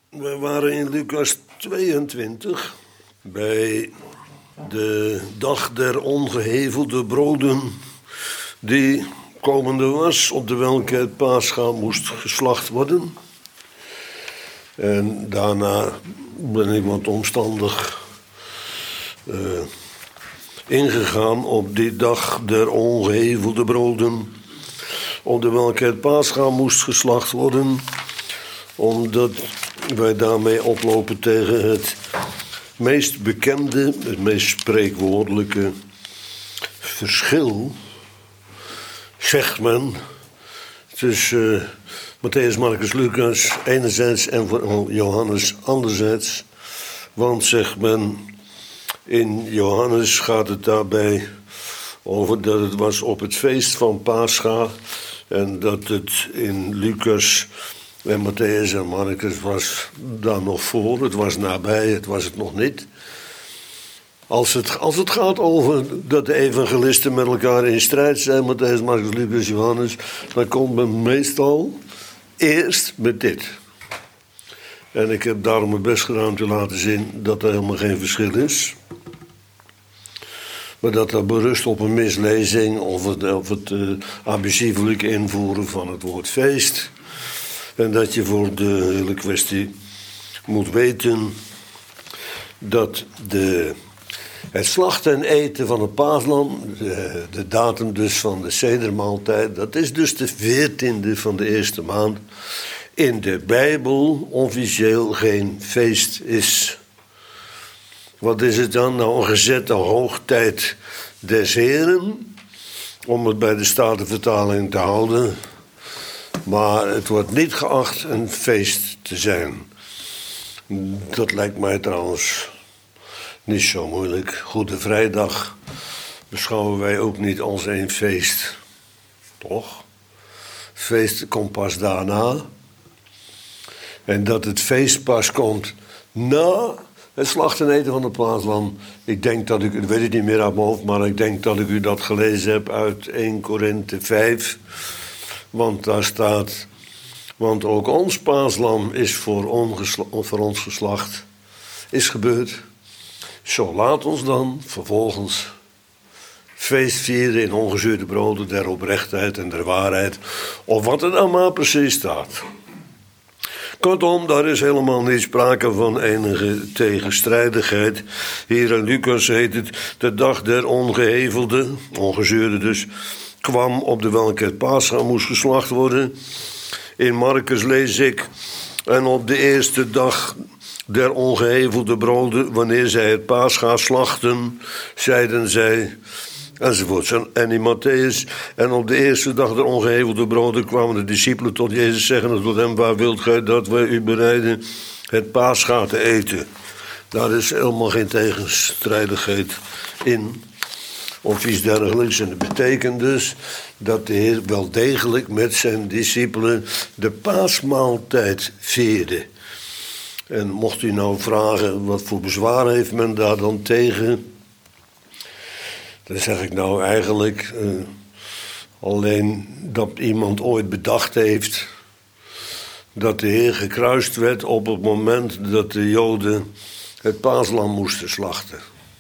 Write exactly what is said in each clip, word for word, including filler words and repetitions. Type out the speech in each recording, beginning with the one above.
We waren in Lucas tweeëntwintig bij de dag der ongehevelde broden die komende was, op de welke het Pascha moest geslacht worden. En daarna ben ik wat omstandig uh, ingegaan op die dag der ongehevelde broden, op de welke het Pascha moest geslacht worden, omdat wij daarmee oplopen tegen het meest bekende, het meest spreekwoordelijke verschil, zegt men, tussen uh, Mattheüs, Marcus, Lucas enerzijds en Johannes anderzijds. Want, zegt men, in Johannes gaat het daarbij over dat het was op het feest van Pascha en dat het in Lucas en Mattheüs en Marcus was daar nog voor. Het was nabij, het was het nog niet. Als het, als het gaat over dat de evangelisten met elkaar in strijd zijn, Mattheüs, Marcus, Lucas, Johannes, dan komt men meestal eerst met dit. En ik heb daarom mijn best gedaan te laten zien dat er helemaal geen verschil is. Maar dat dat berust op een mislezing of het, of het uh, abusievelijk invoeren van het woord feest. En dat je voor de hele kwestie moet weten dat de, het slachten en eten van het paaslam, de, de datum dus van de sedermaaltijd, dat is dus de veertiende van de eerste maand, in de Bijbel officieel geen feest is. Wat is het dan? Nou, een gezette hoogtijd des Heren, om het bij de Statenvertaling te houden. Maar het wordt niet geacht een feest te zijn. Dat lijkt mij trouwens niet zo moeilijk. Goede Vrijdag beschouwen wij ook niet als een feest. Toch? Het feest komt pas daarna. En dat het feest pas komt na het slachten en eten van het paaslam. Ik denk dat ik, ik weet het niet meer uit mijn hoofd, maar ik denk dat ik u dat gelezen heb uit eerste Korinthe vijf. Want daar staat, want ook ons paaslam is voor, ongesla, voor ons geslacht, is gebeurd. Zo laat ons dan vervolgens feest vieren in ongezuurde broden der oprechtheid en der waarheid. Of wat er dan maar precies staat. Kortom, daar is helemaal niet sprake van enige tegenstrijdigheid. Hier in Lucas heet het de dag der ongehevelde, ongezuurde dus, kwam op de welke het Pascha moest geslacht worden. In Marcus lees ik, en op de eerste dag der ongehevelde broden, wanneer zij het Pascha slachten, zeiden zij, enzovoort. En in Mattheüs, en op de eerste dag der ongehevelde broden kwamen de discipelen tot Jezus zeggen tot hem, waar wilt gij dat wij u bereiden het Pascha te eten? Daar is helemaal geen tegenstrijdigheid in. Of iets dergelijks. En dat betekent dus dat de Heer wel degelijk met zijn discipelen de paasmaaltijd vierde. En mocht u nou vragen, wat voor bezwaar heeft men daar dan tegen? Dan zeg ik nou eigenlijk uh, alleen dat iemand ooit bedacht heeft dat de Heer gekruist werd op het moment dat de Joden het paaslam moesten slachten.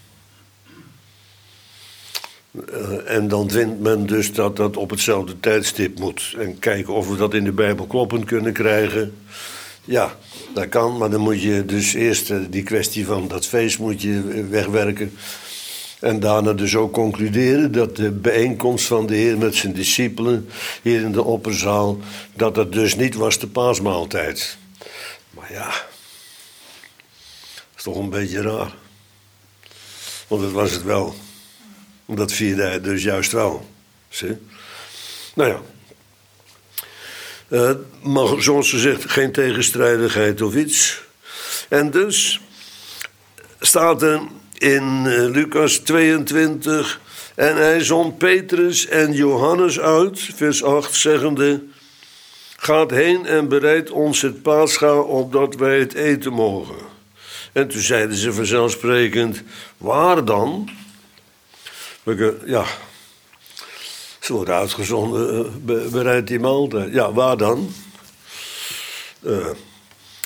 Uh, en dan vindt men dus dat dat op hetzelfde tijdstip moet. En kijken of we dat in de Bijbel kloppend kunnen krijgen. Ja, dat kan, maar dan moet je dus eerst uh, die kwestie van dat feest moet je wegwerken. En daarna dus ook concluderen dat de bijeenkomst van de Heer met zijn discipelen hier in de opperzaal, dat dat dus niet was de paasmaaltijd. Maar ja, dat is toch een beetje raar. Want dat was het wel. Dat vierde hij dus juist wel. Zie? Nou ja. Uh, maar zoals gezegd, geen tegenstrijdigheid of iets. En dus staat er in uh, Lucas tweeëntwintig, en hij zond Petrus en Johannes uit, vers acht, zeggende, gaat heen en bereid ons het Pascha, opdat wij het eten mogen. En toen zeiden ze vanzelfsprekend, waar dan? Ja, ze worden uitgezonden, uh, bereid die maaltijd. Ja, waar dan? Uh,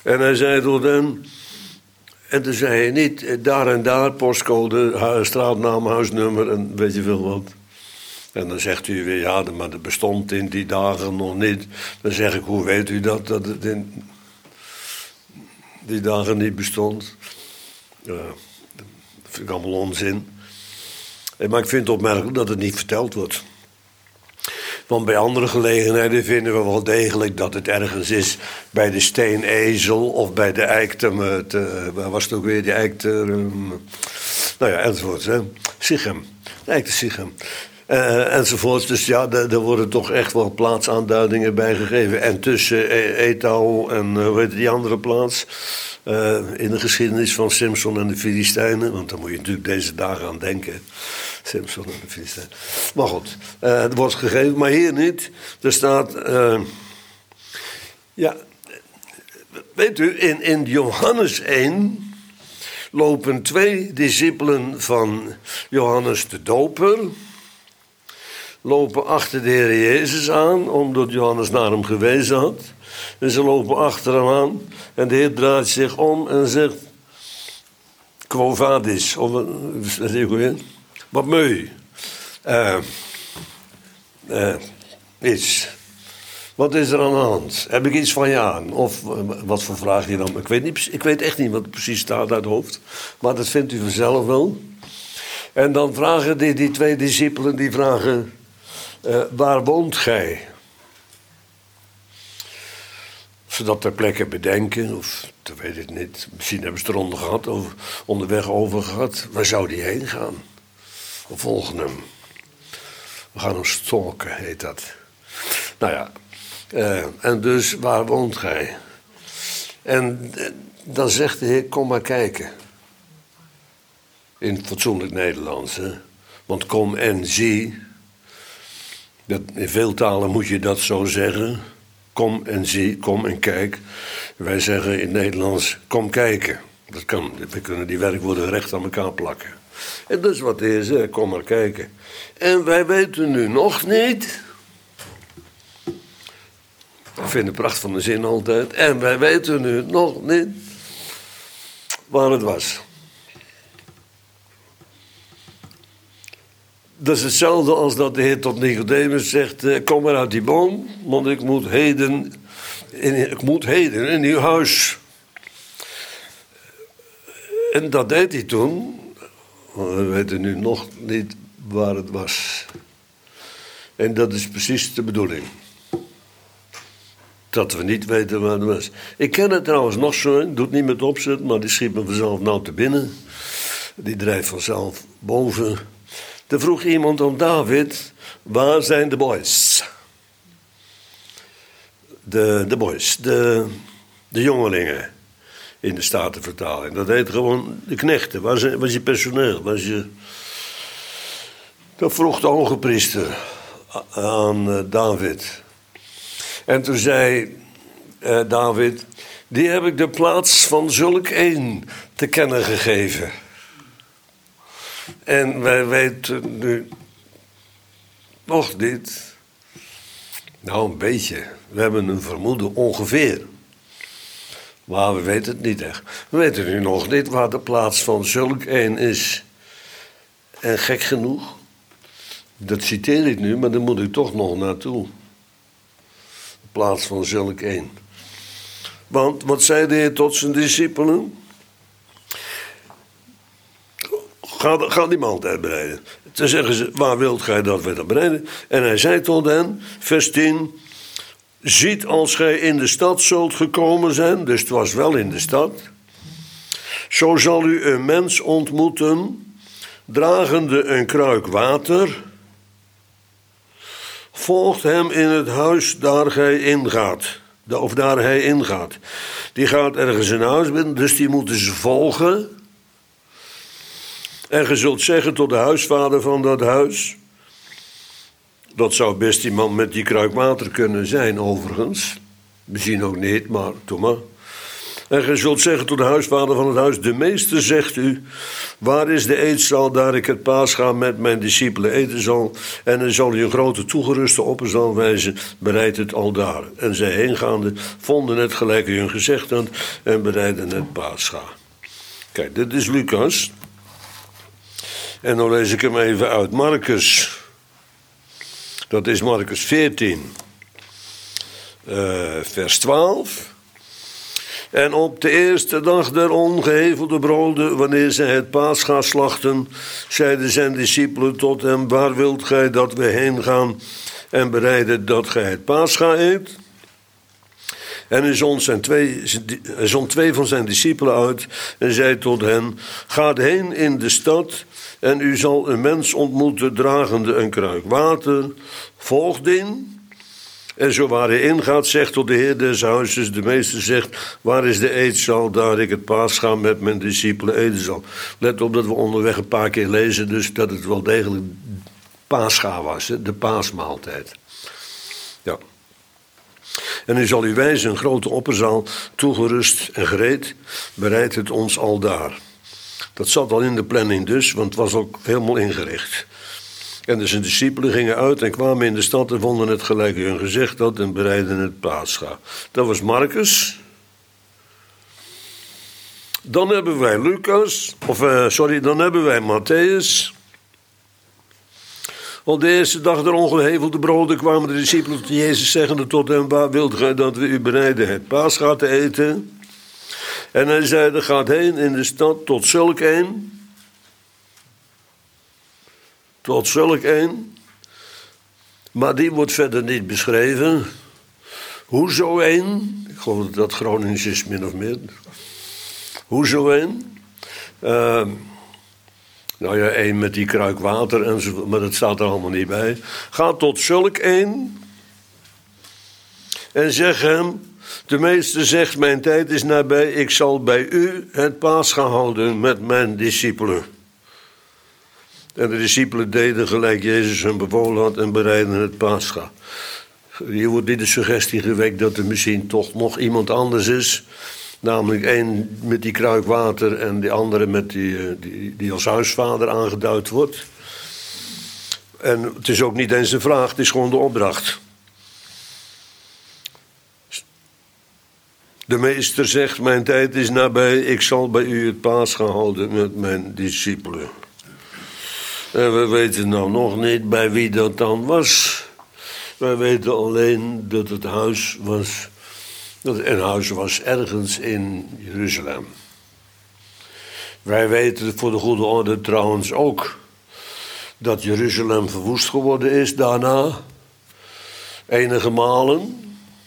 En hij zei tot hen... En toen zei hij niet, daar en daar, postcode, straatnaam, huisnummer en weet je veel wat. En dan zegt u weer, ja, maar dat bestond in die dagen nog niet. Dan zeg ik, hoe weet u dat, dat het in die dagen niet bestond? Ja, dat vind ik allemaal onzin. Maar ik vind het opmerkelijk dat het niet verteld wordt. Want bij andere gelegenheden vinden we wel degelijk dat het ergens is bij de steenezel of bij de eik te, te waar was het ook weer, die eik te, um, nou ja, enzovoort. Hè. Sichem, de eik te Sichem. Uh, enzovoort. Dus ja, er worden toch echt wel plaatsaanduidingen bij gegeven. En tussen Etau en uh, hoe heet die andere plaats? Uh, in de geschiedenis van Simson en de Filistijnen. Want daar moet je natuurlijk deze dagen aan denken. Simson en de Filistijnen. Maar goed, uh, het wordt gegeven, maar hier niet. Er staat... Uh, ja, weet u, in, in Johannes één... lopen twee discipelen van Johannes de Doper... lopen achter de Heer Jezus aan, omdat Johannes naar hem gewezen had. En ze lopen achter hem aan. En de Heer draait zich om en zegt... Quo vadis, of wat meu. Uh, uh, iets. Wat is er aan de hand? Heb ik iets van je aan? Of uh, wat voor vraag je dan? Ik weet, niet, ik weet echt niet wat er precies staat uit het hoofd. Maar dat vindt u vanzelf wel. En dan vragen die, die twee discipelen, die vragen... Uh, waar woont gij? Of ze dat ter plekke bedenken, of dat weet ik niet. Misschien hebben ze het eronder gehad, over, onderweg over gehad. Waar zou die heen gaan? We volgen hem. We gaan hem stalken, heet dat. Nou ja, uh, en dus waar woont gij? En uh, dan zegt de Heer, kom maar kijken. In fatsoenlijk Nederlands, hè. Want kom en zie... Dat, in veel talen moet je dat zo zeggen. Kom en zie, kom en kijk. Wij zeggen in het Nederlands, kom kijken. Dat kan, we kunnen die werkwoorden recht aan elkaar plakken. En dat is wat de Heer zegt, kom maar kijken. En wij weten nu nog niet... Ik vind de pracht van de zin altijd. En wij weten nu nog niet waar het was. Dat is hetzelfde als dat de Heer tot Nicodemus zegt... Uh, kom maar uit die boom, want ik moet heden in, ik moet heden in uw huis. En dat deed hij toen. Maar we weten nu nog niet waar het was. En dat is precies de bedoeling. Dat we niet weten waar het was. Ik ken het trouwens nog zo, ik doe het niet met opzet... maar die schiet me vanzelf nou te binnen. Die drijft vanzelf boven... Er vroeg iemand aan David, waar zijn de boys? De, de boys, de, de jongelingen in de Statenvertaling. Dat heet gewoon de knechten. Waar is, waar is je personeel? Waar is je... Dat vroeg de hoge priester aan uh, David. En toen zei uh, David, die heb ik de plaats van zulk een te kennen gegeven. En wij weten nu nog niet. Nou, een beetje. We hebben een vermoeden ongeveer. Maar we weten het niet echt. We weten nu nog niet waar de plaats van zulk een is. En gek genoeg, dat citeer ik nu, maar daar moet ik toch nog naartoe. De plaats van zulk een. Want wat zei de Heer tot zijn discipelen? Ga, ga die maaltijd bereiden. Toen zeggen ze, waar wilt gij dat we dat bereiden? En hij zei tot hen, vers tien... Ziet als gij in de stad zult gekomen zijn, dus het was wel in de stad... Zo zal u een mens ontmoeten, dragende een kruik water... Volgt hem in het huis daar gij ingaat. Of daar hij ingaat. Die gaat ergens een huis binnen, dus die moeten ze volgen... En je zult zeggen tot de huisvader van dat huis... Dat zou best die man met die kruik water kunnen zijn, overigens. Misschien ook niet, maar doe maar. En gij zult zeggen tot de huisvader van het huis, de meester zegt u, waar is de eetzaal, daar ik het paascha met mijn discipelen eten zal? En hij zal u een grote toegeruste opperzaal wijzen, bereid het al daar. En zij heengaande vonden het gelijk u hun gezegd had en bereidden het paascha. Kijk, dit is Lucas. En dan lees ik hem even uit. Marcus. Dat is Marcus veertien. Uh, vers twaalf. En op de eerste dag der ongehevelde broden, wanneer zij het paascha slachten, zeiden zijn discipelen tot hem, waar wilt gij dat we heen gaan en bereiden dat gij het paascha eet? En hij zond, zijn twee, hij zond twee van zijn discipelen uit en zei tot hen, gaat heen in de stad en u zal een mens ontmoeten dragende een kruik water, volgt in. En zo waar hij ingaat, zegt tot de heer des huizes, de meester zegt, waar is de eetzaal, daar ik het paascha met mijn discipelen eten zal. Let op dat we onderweg een paar keer lezen, dus dat het wel degelijk paascha was, hè? De paasmaaltijd. Ja. En u zal u wijzen een grote opperzaal, toegerust en gereed, bereidt het ons al daar. Dat zat al in de planning dus, want het was ook helemaal ingericht. En dus zijn discipelen gingen uit en kwamen in de stad en vonden het gelijk hun gezegd had en bereidden het paascha. Dat was Marcus. Dan hebben wij Lucas, of uh, sorry, dan hebben wij Matthäus. Op de eerste dag der ongehevelde broden kwamen de discipelen tot Jezus zeggende tot hem, waar wilt gij dat we u bereiden het paascha te eten? En hij zeide, gaat heen in de stad tot zulk een... Tot zulk een, maar die wordt verder niet beschreven. Hoezo een? Ik geloof dat dat Gronings is, min of meer. Hoezo een? Uh, nou ja, één met die kruik water, enzovoort, maar dat staat er allemaal niet bij. Ga tot zulk een en zeg hem, de meester zegt, mijn tijd is nabij, ik zal bij u het paascha houden met mijn discipelen. En de discipelen deden gelijk Jezus hun bevolen had en bereidden het paascha. Hier wordt dit de suggestie gewekt dat er misschien toch nog iemand anders is. Namelijk één met die kruik water en de andere met die, die, die als huisvader aangeduid wordt. En het is ook niet eens een vraag, het is gewoon de opdracht. De meester zegt, mijn tijd is nabij, ik zal bij u het paascha houden met mijn discipelen. En we weten nou nog niet bij wie dat dan was. Wij weten alleen dat het huis was, dat het een huis was ergens in Jeruzalem. Wij weten voor de goede orde trouwens ook dat Jeruzalem verwoest geworden is daarna. Enige malen.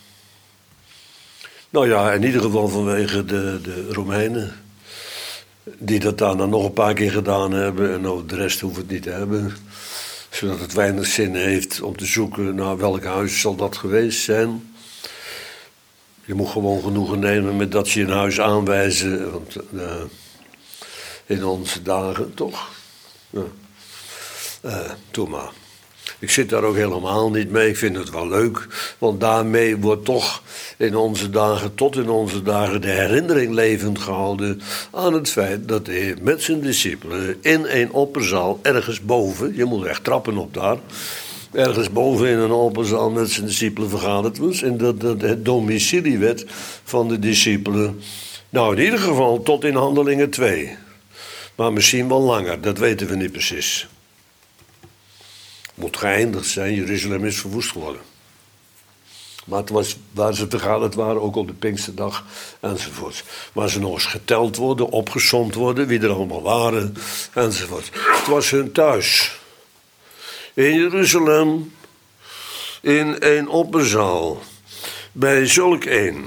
Nou ja, in ieder geval vanwege de, de Romeinen. Die dat daarna nog een paar keer gedaan hebben. En over de rest hoeft het niet te hebben. Zodat het weinig zin heeft om te zoeken naar welk huis zal dat geweest zijn. Je moet gewoon genoegen nemen met dat ze een huis aanwijzen. Want uh, in onze dagen toch. Ja. Uh, doe maar. Ik zit daar ook helemaal niet mee. Ik vind het wel leuk. Want daarmee wordt toch in onze dagen, tot in onze dagen, de herinnering levend gehouden aan het feit dat de Heer met zijn discipelen in een opperzaal ergens boven, je moet echt trappen op daar, ergens boven in een opperzaal met zijn discipelen vergaderd was. En dat dat het domicilie werd van de discipelen. Nou, in ieder geval tot in Handelingen twee. Maar misschien wel langer, dat weten we niet precies. Moet geëindigd zijn, Jeruzalem is verwoest geworden. Maar het was waar ze vergaderd waren, ook op de Pinksterdag enzovoort. Waar ze nog eens geteld worden, opgesomd worden, wie er allemaal waren enzovoort. Het was hun thuis. In Jeruzalem, in een opperzaal, bij zulk een.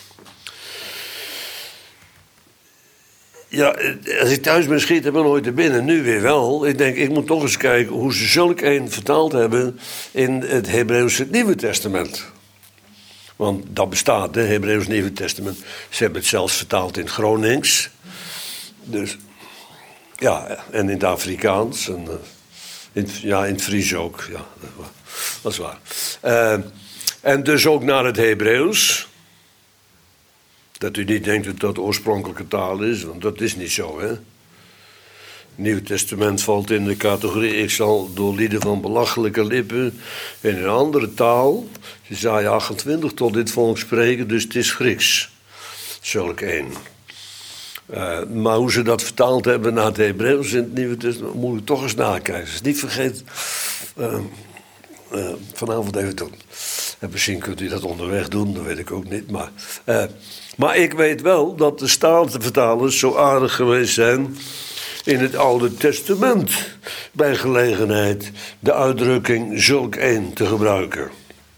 Ja, als ik thuis ben, schiet er wel nooit er binnen. Nu weer wel. Ik denk, ik moet toch eens kijken hoe ze zulk een vertaald hebben in het Hebreeuwse Nieuwe Testament. Want dat bestaat, het Hebreeuws Nieuwe Testament. Ze hebben het zelfs vertaald in het Gronings. Dus, ja, en in het Afrikaans. En, uh, in, ja, in het Fries ook. Ja, dat is waar. Uh, en dus ook naar het Hebreeuws. Dat u niet denkt dat dat de oorspronkelijke taal is, want dat is niet zo, hè. Het Nieuwe Testament valt in de categorie: ik zal door lieden van belachelijke lippen in een andere taal, Jesaja achtentwintig, tot dit volk spreken, dus het is Grieks. Zulk één. Uh, maar hoe ze dat vertaald hebben naar het Hebreeuws in het Nieuwe Testament, moet ik toch eens nakijken. Dus niet vergeet, uh, uh, vanavond even doen. En misschien kunt u dat onderweg doen, dat weet ik ook niet. Maar, uh, maar ik weet wel dat de Statenvertalers zo aardig geweest zijn in het Oude Testament bij gelegenheid de uitdrukking zulk één te gebruiken.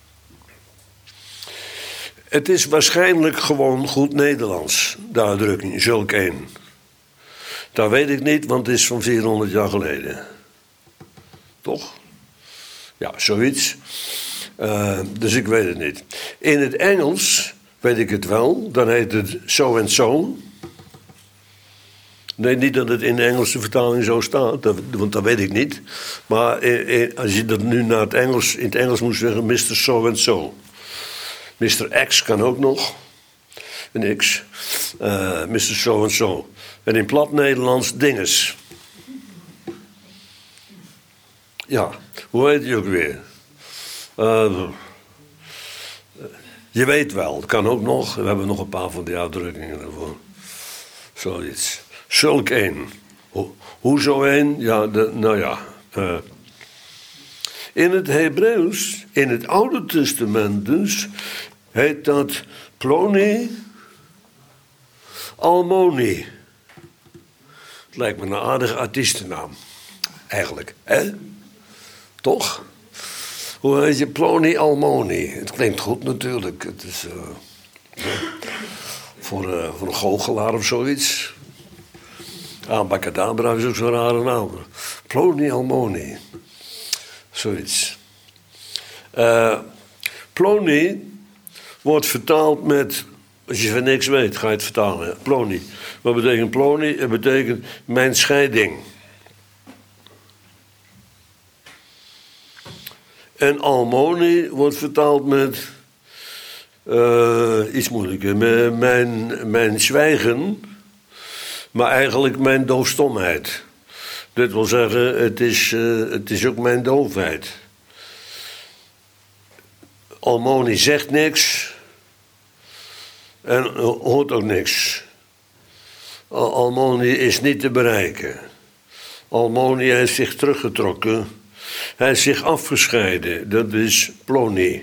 Het is waarschijnlijk gewoon goed Nederlands, de uitdrukking zulk één. Dat weet ik niet, want het is van vierhonderd jaar geleden. Toch? Ja, zoiets. Uh, dus ik weet het niet. In het Engels weet ik het wel, dan heet het zo en zo. Nee, niet dat het in de Engelse vertaling zo staat, dat, want dat weet ik niet. Maar eh, eh, als je dat nu naar het Engels, in het Engels moet zeggen, mister So en so. mister X kan ook nog. Een X. Uh, mister So en so. En in plat Nederlands dinges. Ja, hoe heet die ook weer? Uh, je weet wel, het kan ook nog. We hebben nog een paar van die uitdrukkingen ervoor. Zoiets. Zulk één. Ho, hoezo één? Ja, de, nou ja. Uh, in het Hebreeuws, in het Oude Testament dus, heet dat Ploni Almoni. Het lijkt me een aardige artiestennaam. Eigenlijk, hè? Toch? Hoe heet je? Ploni Almoni. Het klinkt goed natuurlijk. Het is uh, voor, uh, voor een goochelaar of zoiets. Abacadabra is ook zo'n rare naam. Ploni Almoni. Zoiets. Uh, Ploni wordt vertaald met, als je van niks weet, ga je het vertalen. Ploni. Wat betekent Ploni? Het betekent mijn scheiding. En Almoni wordt vertaald met uh, iets moeilijker. Mijn, mijn zwijgen, maar eigenlijk mijn doofstomheid. Dit wil zeggen, het is, uh, het is ook mijn doofheid. Almoni zegt niks en hoort ook niks. Almoni is niet te bereiken. Almoni heeft zich teruggetrokken. Hij heeft zich afgescheiden. Dat is Ploni.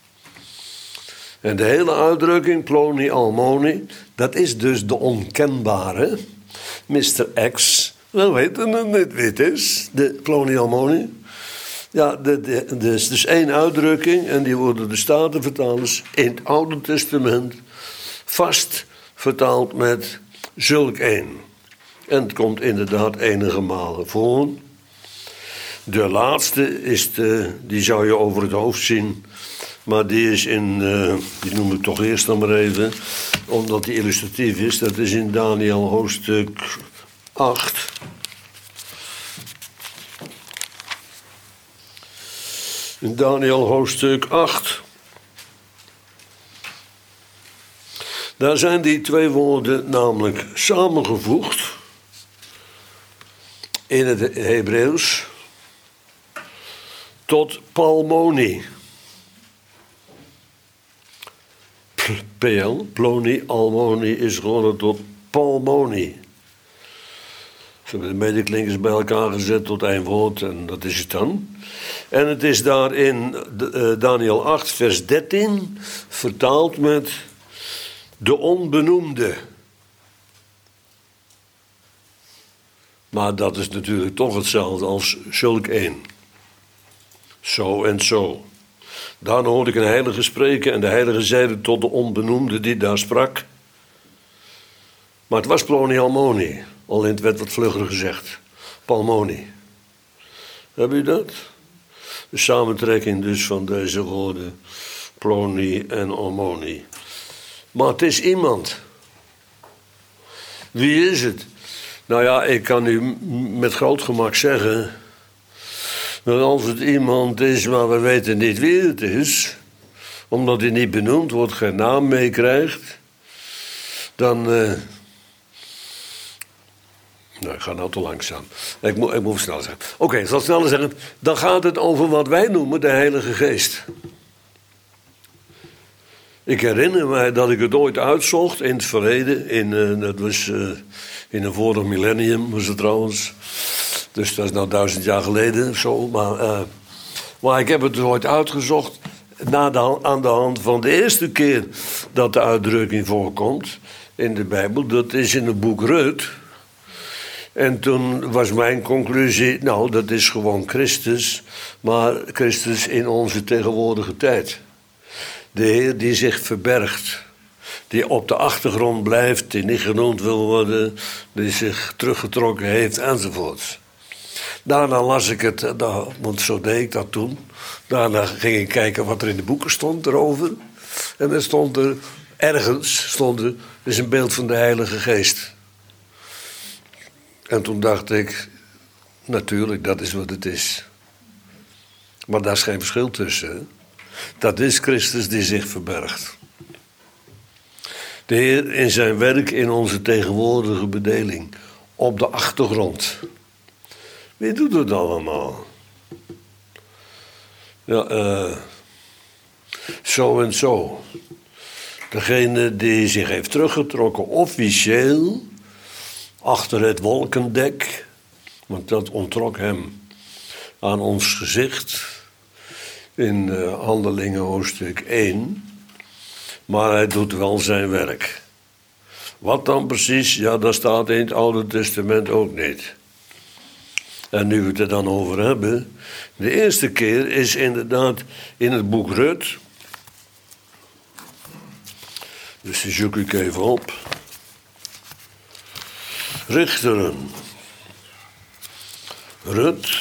En de hele uitdrukking Ploni Almoni, dat is dus de onkenbare mister X. We weten het niet wie het is, de Ploni Almoni. Ja, er is dus één uitdrukking en die worden de Statenvertalers in het Oude Testament vast vertaald met zulk één. En het komt inderdaad enige malen voor. De laatste is de, die zou je over het hoofd zien, maar die is in, uh, die noem ik toch eerst dan maar even, omdat die illustratief is. Dat is in Daniel hoofdstuk acht. In Daniel hoofdstuk acht. Daar zijn die twee woorden namelijk samengevoegd in het Hebreeuws tot Palmoni. P L, Ploni, Almoni is geworden tot Palmoni. Ze hebben de medeklinkers bij elkaar gezet tot één woord en dat is het dan. En het is daar in Daniel acht, vers dertien vertaald met de onbenoemde. Maar dat is natuurlijk toch hetzelfde als zulk één. Zo en zo. Daarna hoorde ik een heilige spreken en de heilige zeide tot de onbenoemde die daar sprak. Maar het was Ploni Almoni, alleen het werd wat vlugger gezegd. Palmoni. Heb u dat? De samentrekking dus van deze woorden Ploni en Almoni. Maar het is iemand. Wie is het? Nou ja, ik kan u met groot gemak zeggen dat als het iemand is, maar we weten niet wie het is, omdat hij niet benoemd wordt, geen naam meekrijgt, dan... Uh, nou, ik ga nou te langzaam. Ik moet, ik moet snel zeggen. Oké, okay, ik zal sneller zeggen. Dan gaat het over wat wij noemen de Heilige Geest. Ik herinner mij dat ik het ooit uitzocht in het verleden. In, uh, dat was uh, in een vorig millennium, was het trouwens. Dus dat is nou duizend jaar geleden of zo. Maar, uh, maar ik heb het ooit uitgezocht. Na de, aan de hand van de eerste keer dat de uitdrukking voorkomt in de Bijbel. Dat is in het boek Rut. En toen was mijn conclusie, nou, dat is gewoon Christus. Maar Christus in onze tegenwoordige tijd. De Heer die zich verbergt. Die op de achtergrond blijft, die niet genoemd wil worden. Die zich teruggetrokken heeft, enzovoorts. Daarna las ik het, want zo deed ik dat toen. Daarna ging ik kijken wat er in de boeken stond erover. En er stond er, ergens stond er, is een beeld van de Heilige Geest. En toen dacht ik, natuurlijk, dat is wat het is. Maar daar is geen verschil tussen. Hè? Dat is Christus die zich verbergt. De Heer in zijn werk in onze tegenwoordige bedeling. Op de achtergrond. Wie doet het allemaal? Ja, uh, zo en zo. Degene die zich heeft teruggetrokken officieel achter het wolkendek, want dat onttrok hem aan ons gezicht in uh, Handelingen hoofdstuk één. Maar hij doet wel zijn werk. Wat dan precies? Ja, dat staat in het Oude Testament ook niet. En nu we het er dan over hebben. De eerste keer is inderdaad in het boek Rut. Dus die zoek ik even op. Richteren. Rut.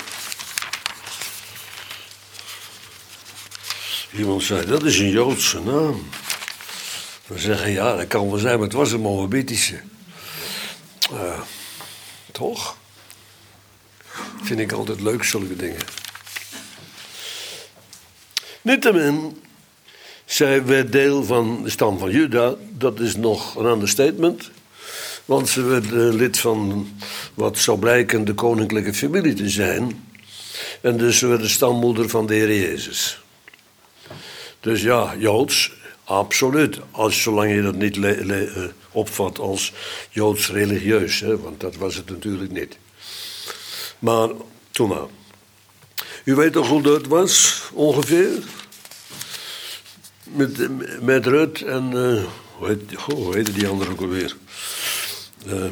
Iemand zei, dat is een Joodse naam. We zeggen, ja, dat kan wel zijn, maar het was een Moabitische. Uh, toch? Vind ik altijd leuk, zulke dingen. Niettemin, zij werd deel van de stam van Juda. Dat is nog een understatement. Want ze werd uh, lid van wat zou blijken de koninklijke familie te zijn. En dus ze werd de stammoeder van de Heer Jezus. Dus ja, Joods, absoluut. Als, zolang je dat niet le- le- uh, opvat als Joods religieus. Hè, want dat was het natuurlijk niet. Maar, toen maar. U weet toch hoe dat was, ongeveer? Met, met Rut en... Uh, hoe, heet, oh, hoe heette die andere ook alweer? Uh,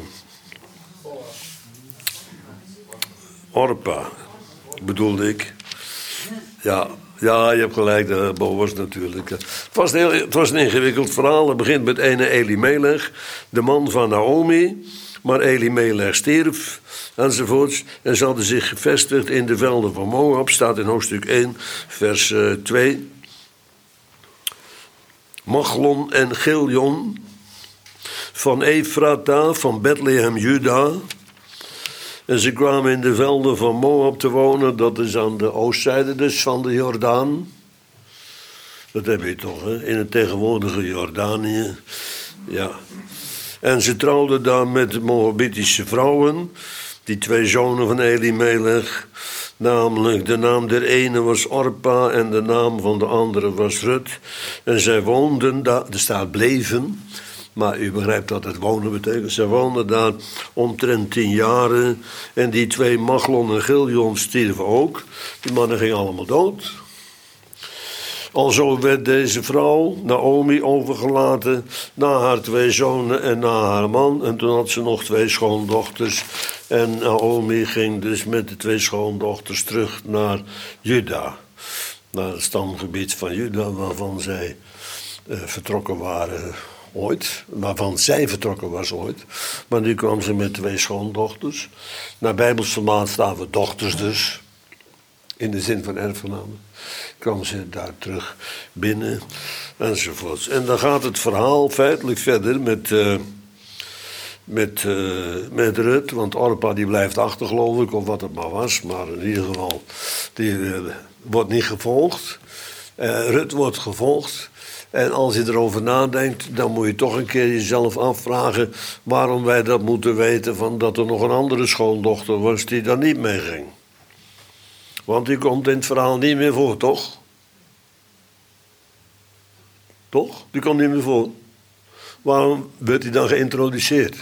Orpa, bedoelde ik. Ja, ja, je hebt gelijk, de Boas natuurlijk. Het was, een heel, het was een ingewikkeld verhaal. Het begint met ene Elimelech, de man van Naomi. Maar Elimelech stierf, enzovoorts. En ze hadden zich gevestigd in de velden van Moab. Staat in hoofdstuk één, vers uh, twee. Machlon en Giljon. Van Efrata, van Bethlehem, Juda. En ze kwamen in de velden van Moab te wonen. Dat is aan de oostzijde dus van de Jordaan. Dat heb je toch, hè? In het tegenwoordige Jordanië. Ja. En ze trouwden daar met Moabitische vrouwen. Die twee zonen van Elimelech. Namelijk, de naam der ene was Orpa en de naam van de andere was Rut. En zij woonden daar, er staat bleven... Maar u begrijpt dat het wonen betekent. Ze woonden daar omtrent tien jaren. En die twee, Machlon en Giljon, stierven ook. Die mannen gingen allemaal dood. Alzo werd deze vrouw, Naomi, overgelaten na haar twee zonen en na haar man. En toen had ze nog twee schoondochters. En Naomi ging dus met de twee schoondochters terug naar Juda. Naar het stamgebied van Juda, waarvan zij uh, vertrokken waren... Ooit, waarvan zij vertrokken was ooit. Maar nu kwam ze met twee schoondochters. Naar Bijbels formaat staan we dochters dus. In de zin van erfgenamen. Kwam ze daar terug binnen. Enzovoorts. En dan gaat het verhaal feitelijk verder met... Uh, met, uh, met Rut. Want Orpa die blijft achter geloof ik. Of wat het maar was. Maar in ieder geval. Die uh, wordt niet gevolgd. Uh, Rut wordt gevolgd. En als je erover nadenkt, dan moet je toch een keer jezelf afvragen waarom wij dat moeten weten, van dat er nog een andere schoondochter was die daar niet mee ging. Want die komt in het verhaal niet meer voor, toch? Toch? Die komt niet meer voor. Waarom werd hij dan geïntroduceerd?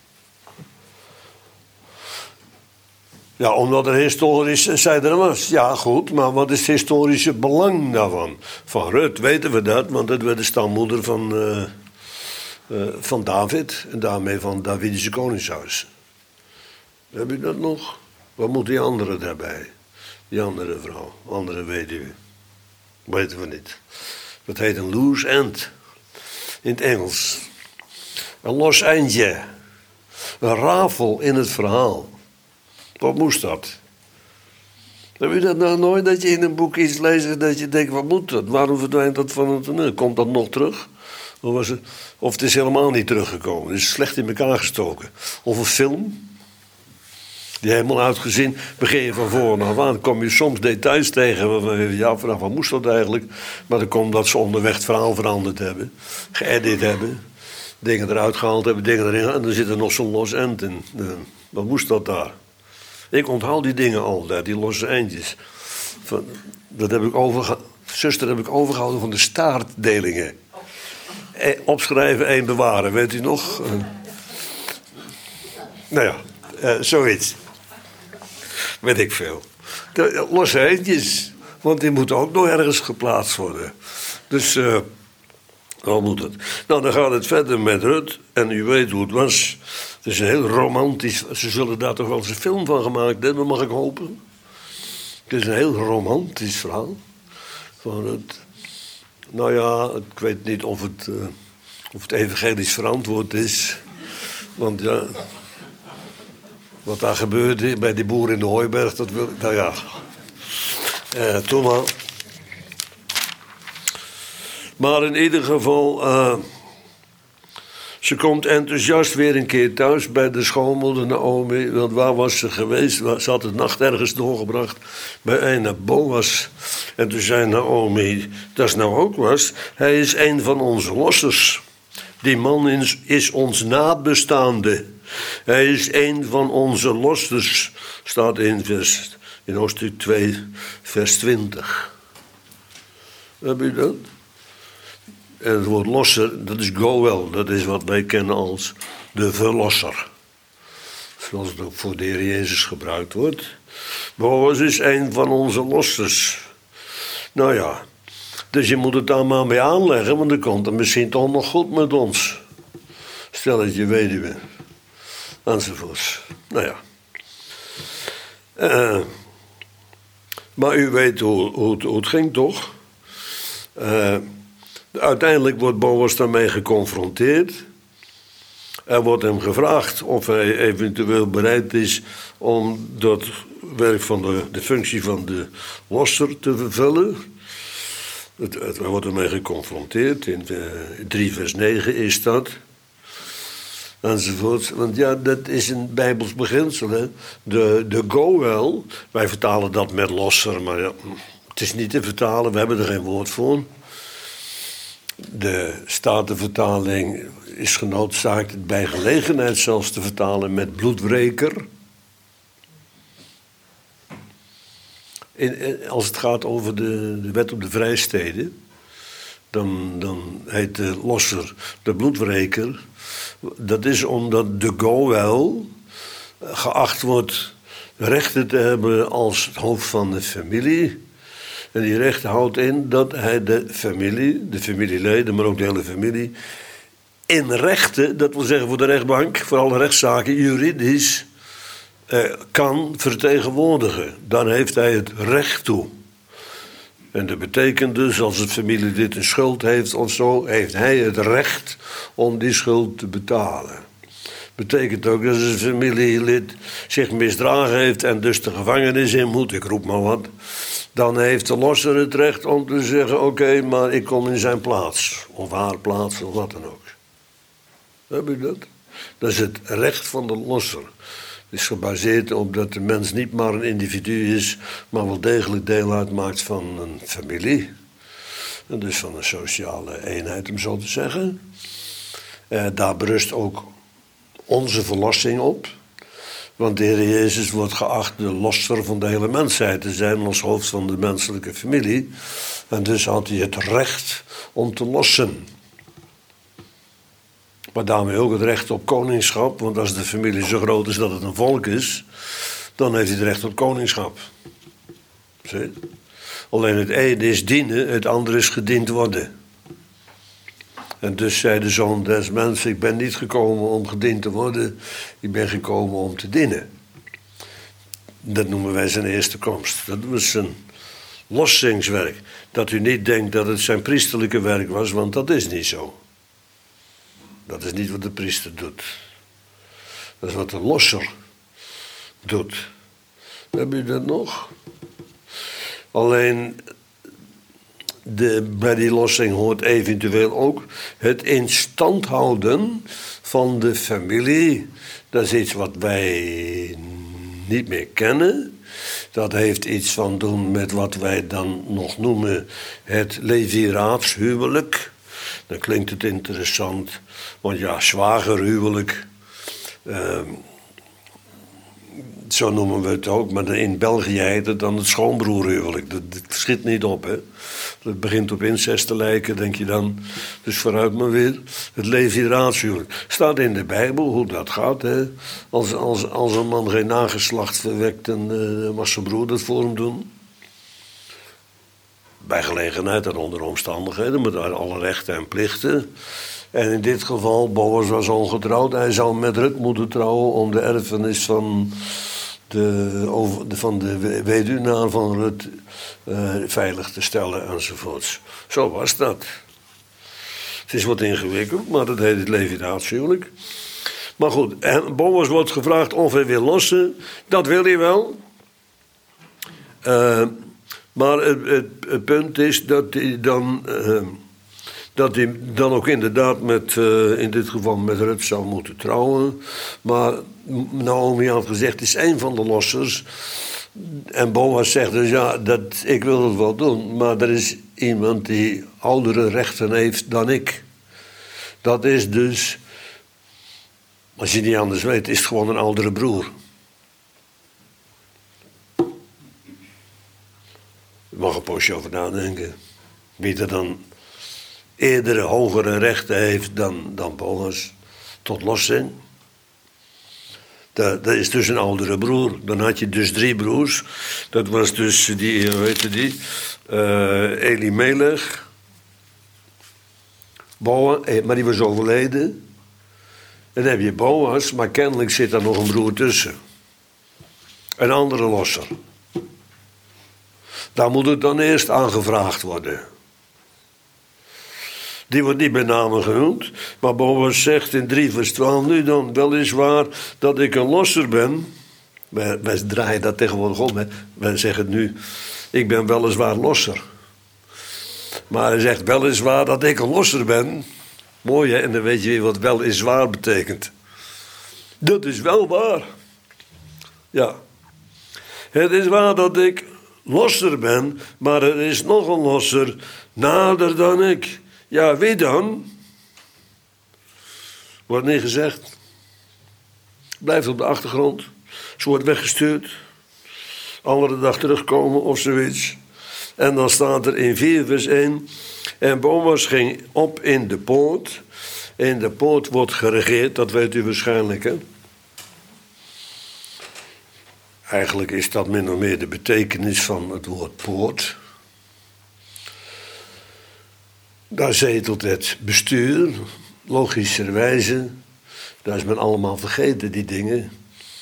Ja, omdat er historisch zijde was. Ja, goed, maar wat is het historische belang daarvan? Van Rut weten we dat, want dat werd de stammoeder van, uh, uh, van David. En daarmee van het Davidische koningshuis. Heb je dat nog? Wat moet die andere daarbij? Die andere vrouw, andere weduwe. Weten we niet. Dat heet een loose end. In het Engels. Een los eindje. Een rafel in het verhaal. Wat moest dat? Heb je dat nou nooit, dat je in een boek iets leest dat je denkt, wat moet dat? Waarom verdwijnt dat van het toneel? Komt dat nog terug? Of, was het, of het is helemaal niet teruggekomen. Het is slecht in elkaar gestoken. Of een film. Die helemaal uitgezien, begin je van voren af aan. Dan kom je soms details tegen waarvan je ja, vanaf wat moest dat eigenlijk? Maar dan komt dat ze onderweg het verhaal veranderd hebben. Geëdit hebben. Dingen eruit gehaald hebben, dingen erin. En dan zit er nog zo'n los eind in. Wat moest dat daar? Ik onthoud die dingen altijd, die losse eindjes. Van, dat heb ik overge... Zuster heb ik overgehouden van de staartdelingen. E, opschrijven, één bewaren, weet u nog? Uh, nou ja, uh, zoiets. Weet ik veel. De, losse eindjes, want die moeten ook nog ergens geplaatst worden. Dus, uh, hoe moet het? Nou, dan gaat het verder met Rut. En u weet hoe het was. Het is een heel romantisch... Ze zullen daar toch wel eens een film van gemaakt hebben, mag ik hopen. Het is een heel romantisch verhaal. Van het, nou ja, ik weet niet of het, uh, of het evangelisch verantwoord is. Want ja... Wat daar gebeurde bij die boer in de Hooiberg, dat wil ik... Nou ja... Uh, toen maar... Maar in ieder geval... Uh, Ze komt enthousiast weer een keer thuis bij de schoonmoeder Naomi. Want waar was ze geweest? Ze had de nacht ergens doorgebracht bij een Boas. En toen zei Naomi, dat is nou ook was. Hij is een van onze lossers. Die man is, is ons nabestaande. Hij is een van onze lossers. Staat in, vers, in hoofdstuk twee, vers twintig. Heb je dat? En het woord losser, dat is goel. Dat is wat wij kennen als de verlosser. Zoals het ook voor de Heer Jezus gebruikt wordt. Boas is een van onze lossers. Nou ja, dus je moet het daar maar mee aanleggen, want dan komt het misschien toch nog goed met ons. Stel dat je weduwe. Enzovoorts. Nou ja. Uh, maar u weet hoe, hoe, het, hoe het ging, toch? Uh, Uiteindelijk wordt Boas daarmee geconfronteerd. Er wordt hem gevraagd of hij eventueel bereid is om dat werk van de, de functie van de losser te vervullen. Het, het, er wordt ermee geconfronteerd. In drie vers negen is dat. Enzovoort. Want ja, dat is een Bijbels beginsel. Hè? De, de goel, wij vertalen dat met losser, maar ja, het is niet te vertalen, we hebben er geen woord voor. De Statenvertaling is genoodzaakt het bij gelegenheid zelfs te vertalen met bloedwreker. In, als het gaat over de, de wet op de vrijsteden, dan, dan heet de losser de bloedwreker. Dat is omdat de goel geacht wordt rechten te hebben als het hoofd van de familie. En die recht houdt in dat hij de familie, de familieleden, maar ook de hele familie, in rechten, dat wil zeggen voor de rechtbank, voor alle rechtszaken, juridisch eh, kan vertegenwoordigen. Dan heeft hij het recht toe. En dat betekent dus, als het familielid een schuld heeft of zo, heeft hij het recht om die schuld te betalen. Betekent ook dat als een familielid zich misdragen heeft en dus de gevangenis in moet, ik roep maar wat, dan heeft de losser het recht om te zeggen, oké, okay, maar ik kom in zijn plaats. Of haar plaats, of wat dan ook. Heb je dat? Dat is het recht van de losser. Het is gebaseerd op dat de mens niet maar een individu is, maar wel degelijk deel uitmaakt van een familie. En dus van een sociale eenheid, om zo te zeggen. Uh, daar berust ook onze verlossing op. Want de Heer Jezus wordt geacht de losser van de hele mensheid te zijn als hoofd van de menselijke familie. En dus had hij het recht om te lossen. Maar daarmee ook het recht op koningschap. Want als de familie zo groot is dat het een volk is, dan heeft hij het recht op koningschap. Zie? Alleen het ene is dienen, het andere is gediend worden. En dus zei de Zoon des Mensen, ik ben niet gekomen om gediend te worden, ik ben gekomen om te dienen. Dat noemen wij zijn eerste komst. Dat was zijn lossingswerk. Dat u niet denkt dat het zijn priesterlijke werk was, want dat is niet zo. Dat is niet wat de priester doet. Dat is wat de losser doet. Heb je dat nog? Alleen de, bij die lossing hoort eventueel ook het in stand houden van de familie. Dat is iets wat wij niet meer kennen. Dat heeft iets van doen met wat wij dan nog noemen het leviraatshuwelijk. Dan klinkt het interessant, want ja, zwagerhuwelijk, uh, zo noemen we het ook, maar in België heet het dan het schoonbroerhuwelijk. Dat, dat schiet niet op, hè. Dat begint op incest te lijken, denk je dan. Dus vooruit maar weer. Het leviraatshuwelijk. Staat in de Bijbel hoe dat gaat, hè. Als, als, als een man geen nageslacht verwekt, dan uh, mag zijn broer dat voor hem doen. Bij gelegenheid en onder omstandigheden, met alle rechten en plichten. En in dit geval, Boas was ongetrouwd. Hij zou met Rut moeten trouwen om de erfenis van de, over, de, van de weduwnaar van Rut uh, veilig te stellen enzovoorts. Zo was dat. Het is wat ingewikkeld, maar dat heet het leviraatshuwelijk. Maar goed, en Boas wordt gevraagd of hij wil lossen. Dat wil hij wel. Uh, maar het, het, het punt is dat hij dan... Uh, dat hij dan ook inderdaad met, uh, in dit geval met Rut zou moeten trouwen. Maar Naomi had gezegd, het is één van de lossers. En Boas zegt dus, ja, dat, ik wil het wel doen. Maar er is iemand die oudere rechten heeft dan ik. Dat is dus, als je niet anders weet, is het gewoon een oudere broer. Je mag een poosje over nadenken. Wie er dan eerdere, hogere rechten heeft dan, dan Boas tot lossing. Dat, dat is dus een oudere broer. Dan had je dus drie broers. Dat was dus die, hoe heette die? Uh, Elimelech. Boas, maar die was overleden. En dan heb je Boas, maar kennelijk zit daar nog een broer tussen. Een andere losser. Daar moet het dan eerst aangevraagd worden. Die wordt niet bij name genoemd. Maar Boas zegt in drie vers twaalf nu dan weliswaar dat ik een losser ben. Wij, wij draaien dat tegenwoordig om. Hè. Wij zeggen het nu, ik ben weliswaar losser. Maar hij zegt weliswaar dat ik een losser ben. Mooi, hè? En dan weet je weer wat weliswaar betekent. Dat is wel waar. Ja. Het is waar dat ik losser ben, maar er is nog een losser nader dan ik. Ja, wie dan? Wordt niet gezegd. Blijft op de achtergrond. Ze wordt weggestuurd. Andere dag terugkomen of zoiets. En dan staat er in vier vers één. En Boas ging op in de poort. In de poort wordt geregeerd, dat weet u waarschijnlijk, hè? Eigenlijk is dat min of meer de betekenis van het woord poort. Daar zetelt het bestuur, logischerwijze. Daar is men allemaal vergeten, die dingen.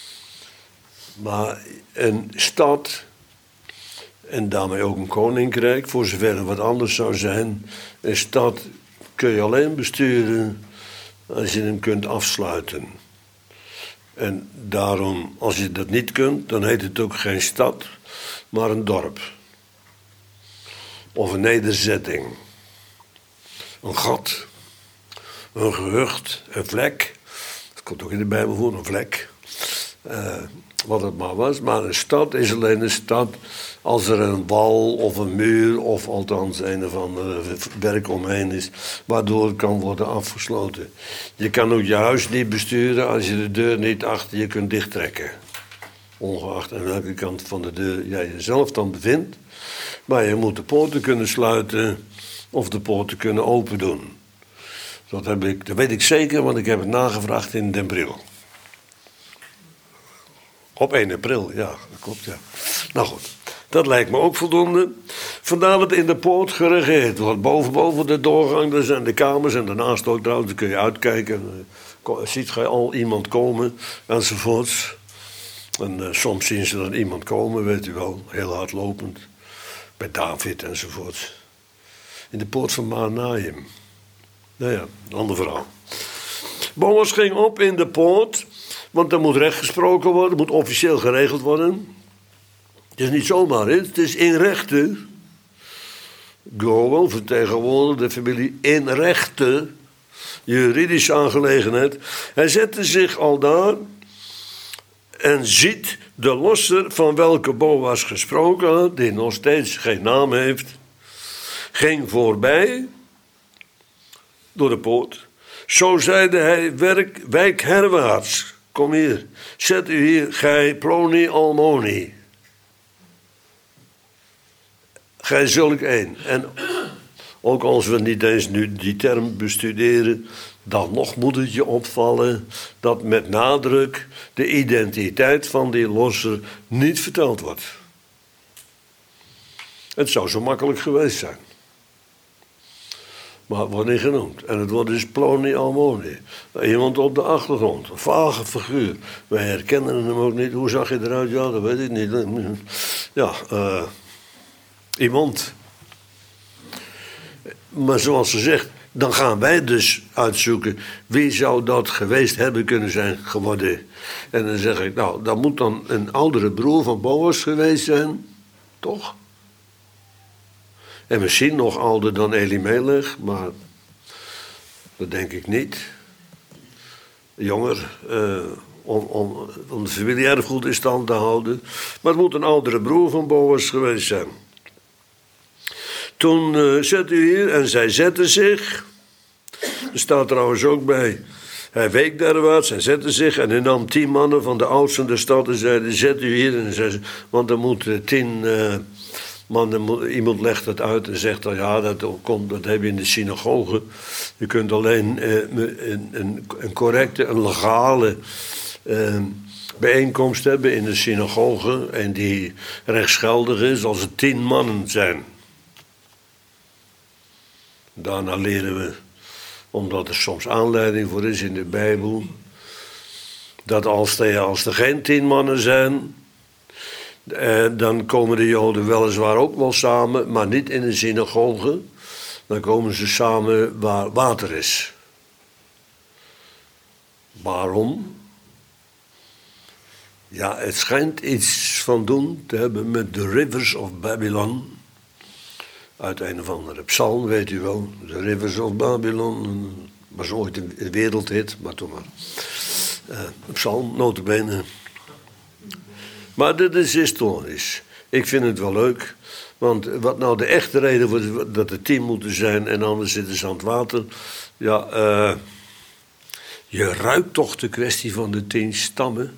Maar een stad, en daarmee ook een koninkrijk, voor zover er wat anders zou zijn. Een stad kun je alleen besturen als je hem kunt afsluiten. En daarom, als je dat niet kunt, dan heet het ook geen stad, maar een dorp. Of een nederzetting. Een gat, een gehucht, een vlek. Dat komt ook in de Bijbel voor, een vlek. Uh, wat het maar was. Maar een stad is alleen een stad als er een wal of een muur of althans een of andere werk omheen is, waardoor het kan worden afgesloten. Je kan ook je huis niet besturen als je de deur niet achter je kunt dichttrekken. Ongeacht aan welke kant van de deur jij jezelf dan bevindt. Maar je moet de poorten kunnen sluiten of de poorten kunnen open doen. Dat, heb ik, dat weet ik zeker, want ik heb het nagevraagd in Den Bril. Op één april, ja, dat klopt, ja. Nou goed, dat lijkt me ook voldoende. Vandaar dat in de poort geregeerd wordt. Boven, boven de doorgang, daar zijn de kamers en daarnaast ook trouwens, dan kun je uitkijken. Ziet je al iemand komen, enzovoorts. En uh, soms zien ze dan iemand komen, weet u wel, heel hardlopend. Bij David enzovoorts. In de poort van Mahanaim. Nou ja, een ander verhaal. Boas ging op in de poort, want er moet recht gesproken worden, het moet officieel geregeld worden. Het is niet zomaar, hè? Het is in rechten. Goel vertegenwoordigde de familie in rechten, juridische aangelegenheid. Hij zette zich al daar en ziet de losser van welke Boas gesproken had, die nog steeds geen naam heeft, ging voorbij door de poort. Zo zeide hij, werk, wijk herwaarts. Kom hier, zet u hier, gij Ploni Almoni. Gij zulk een. En ook als we niet eens nu die term bestuderen, dan nog moet het je opvallen dat met nadruk de identiteit van die losser niet verteld wordt. Het zou zo makkelijk geweest zijn. Maar het wordt niet genoemd. En het wordt dus Ploni Almoni. Iemand op de achtergrond. Een vage figuur. Wij herkennen hem ook niet. Hoe zag je eruit? Ja, dat weet ik niet. Ja, uh, iemand. Maar zoals ze zegt, dan gaan wij dus uitzoeken wie zou dat geweest hebben kunnen zijn geworden. En dan zeg ik, nou, dat moet dan een oudere broer van Boas geweest zijn. Toch? En misschien nog ouder dan Elimelech, maar dat denk ik niet. Jonger, uh, om, om, om de familie-erfgoed in stand te houden. Maar het moet een oudere broer van Boas geweest zijn. Toen uh, zet u hier, en zij zette zich. Er staat trouwens ook bij. Hij week derwaarts en zette zich en hij nam tien mannen van de oudsten der stad en zeiden, zet u hier. En zei, want er moeten tien... Uh, Man, iemand legt het uit en zegt dan, ja, dat, komt, dat heb je in de synagoge. Je kunt alleen eh, een, een, een correcte, een legale eh, bijeenkomst hebben in de synagoge en die rechtsgeldig is als er tien mannen zijn. Daarna leren we, omdat er soms aanleiding voor is in de Bijbel, dat als er, als er geen tien mannen zijn, Eh, dan komen de Joden weliswaar ook wel samen, maar niet in een synagoge. Dan komen ze samen waar water is. Waarom? Ja, het schijnt iets van doen te hebben met de Rivers of Babylon. Uit een of andere psalm, weet u wel. De Rivers of Babylon. Was ooit een wereldhit, maar toen maar. Uh, psalm, nota bene. Maar dit is historisch. Ik vind het wel leuk. Want wat nou de echte reden voor dat er tien moeten zijn en anders zitten ze aan het water. Ja, uh, je ruikt toch de kwestie van de tien stammen.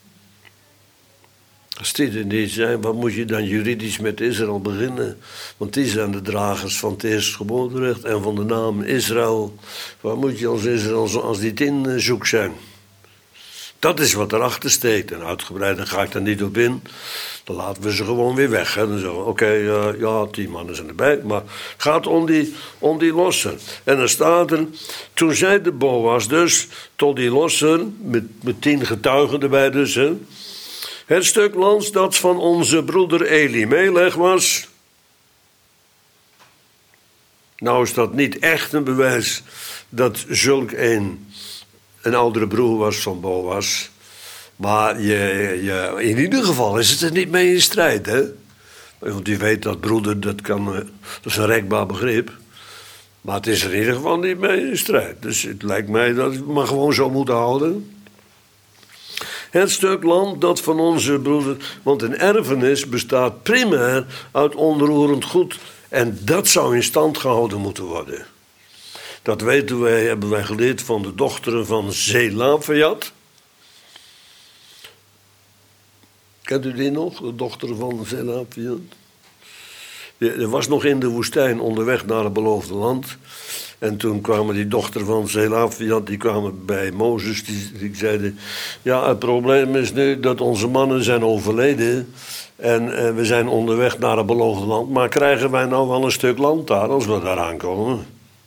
Als die er niet zijn, wat moet je dan juridisch met Israël beginnen? Want die zijn de dragers van het eerstgeboorterecht en van de naam Israël. Waar moet je als Israël als die tien zoek zijn? Dat is wat erachter steekt. En uitgebreider ga ik daar niet op in. Dan laten we ze gewoon weer weg. Hè. Dan zeggen we, oké, okay, uh, ja, tien mannen zijn erbij. Maar het gaat om die, om die losser. En dan staat er, toen zei de Boas dus tot die losser, met, met tien getuigen erbij dus, hè. Het stuk lands dat van onze broeder Elimelech was. Nou is dat niet echt een bewijs dat zulk een... een oudere broer was van Boas. Maar je, je, in ieder geval is het er niet mee in strijd, hè. Want u weet dat broeder, dat, kan, dat is een rekbaar begrip. Maar het is er in ieder geval niet mee in strijd. Dus het lijkt mij dat we het maar gewoon zo moeten houden. Het stuk land dat van onze broeder... Want een erfenis bestaat primair uit onroerend goed. En dat zou in stand gehouden moeten worden. Dat weten wij, hebben wij geleerd van de dochteren van Zelafejad. Kent u die nog, de dochter van Zelafejad? Er was nog in de woestijn onderweg naar het beloofde land. En toen kwamen die dochter van Zelafejad, die kwamen bij Mozes. Die, die zeiden, ja, het probleem is nu dat onze mannen zijn overleden. En eh, we zijn onderweg naar het beloofde land. Maar krijgen wij nou wel een stuk land daar als we daar aankomen?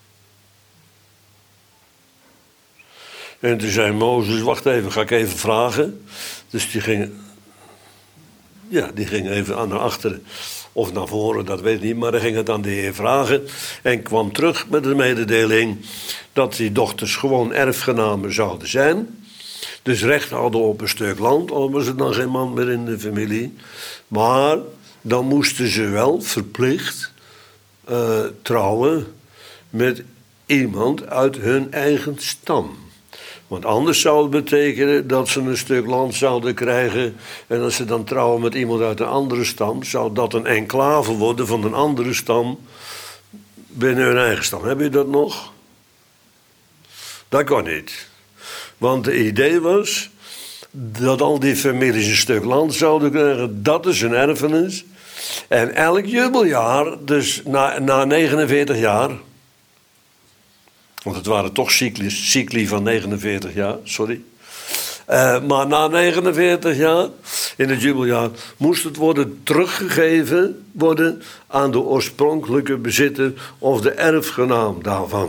En toen zei Mozes, wacht even, ga ik even vragen. Dus die ging, ja, die ging even naar achteren. Of naar voren, dat weet ik niet, maar hij ging het aan de Heer vragen. En kwam terug met de mededeling dat die dochters gewoon erfgenamen zouden zijn. Dus recht hadden op een stuk land, al was er dan geen man meer in de familie. Maar dan moesten ze wel verplicht uh, trouwen met iemand uit hun eigen stam. Want anders zou het betekenen dat ze een stuk land zouden krijgen. En als ze dan trouwen met iemand uit een andere stam, zou dat een enclave worden van een andere stam binnen hun eigen stam. Heb je dat nog? Dat kan niet. Want het idee was dat al die families een stuk land zouden krijgen. Dat is een erfenis. En elk jubeljaar, dus na, na negenenveertig jaar... Want het waren toch cycli, cycli van negenenveertig jaar, sorry. Uh, maar na negenenveertig jaar, in het jubeljaar, moest het worden teruggegeven worden aan de oorspronkelijke bezitter of de erfgenaam daarvan.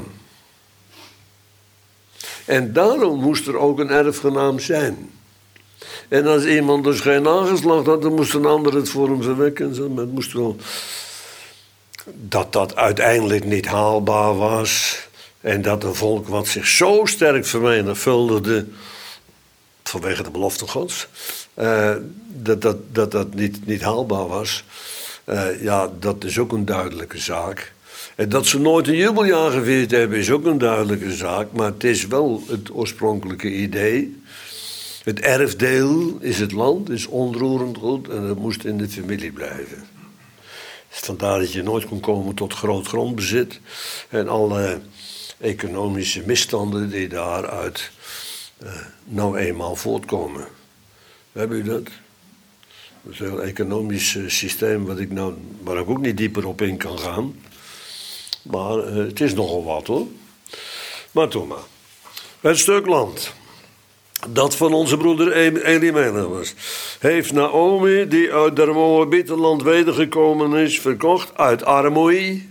En daarom moest er ook een erfgenaam zijn. En als iemand dus geen nageslacht had, dan moest een ander het voor hem verwekken. Het moest wel... Dat dat uiteindelijk niet haalbaar was... En dat een volk wat zich zo sterk vermenigvuldigde, vanwege de belofte Gods, uh, dat dat, dat, dat niet, niet haalbaar was. Uh, ja, dat is ook een duidelijke zaak. En dat ze nooit een jubeljaar gevierd hebben, is ook een duidelijke zaak. Maar het is wel het oorspronkelijke idee. Het erfdeel is het land, is onroerend goed en dat moest in de familie blijven. Vandaar dat je nooit kon komen tot groot grondbezit en alle economische misstanden die daaruit uh, nou eenmaal voortkomen. Hebben u dat? Dat is een heel economisch uh, systeem wat ik nou, waar ik ook niet dieper op in kan gaan. Maar uh, het is nogal wat hoor. Maar toen maar. Het stuk land dat van onze broeder Elimelech was, heeft Naomi, die uit der Moabietenland wedergekomen is, verkocht uit armoede.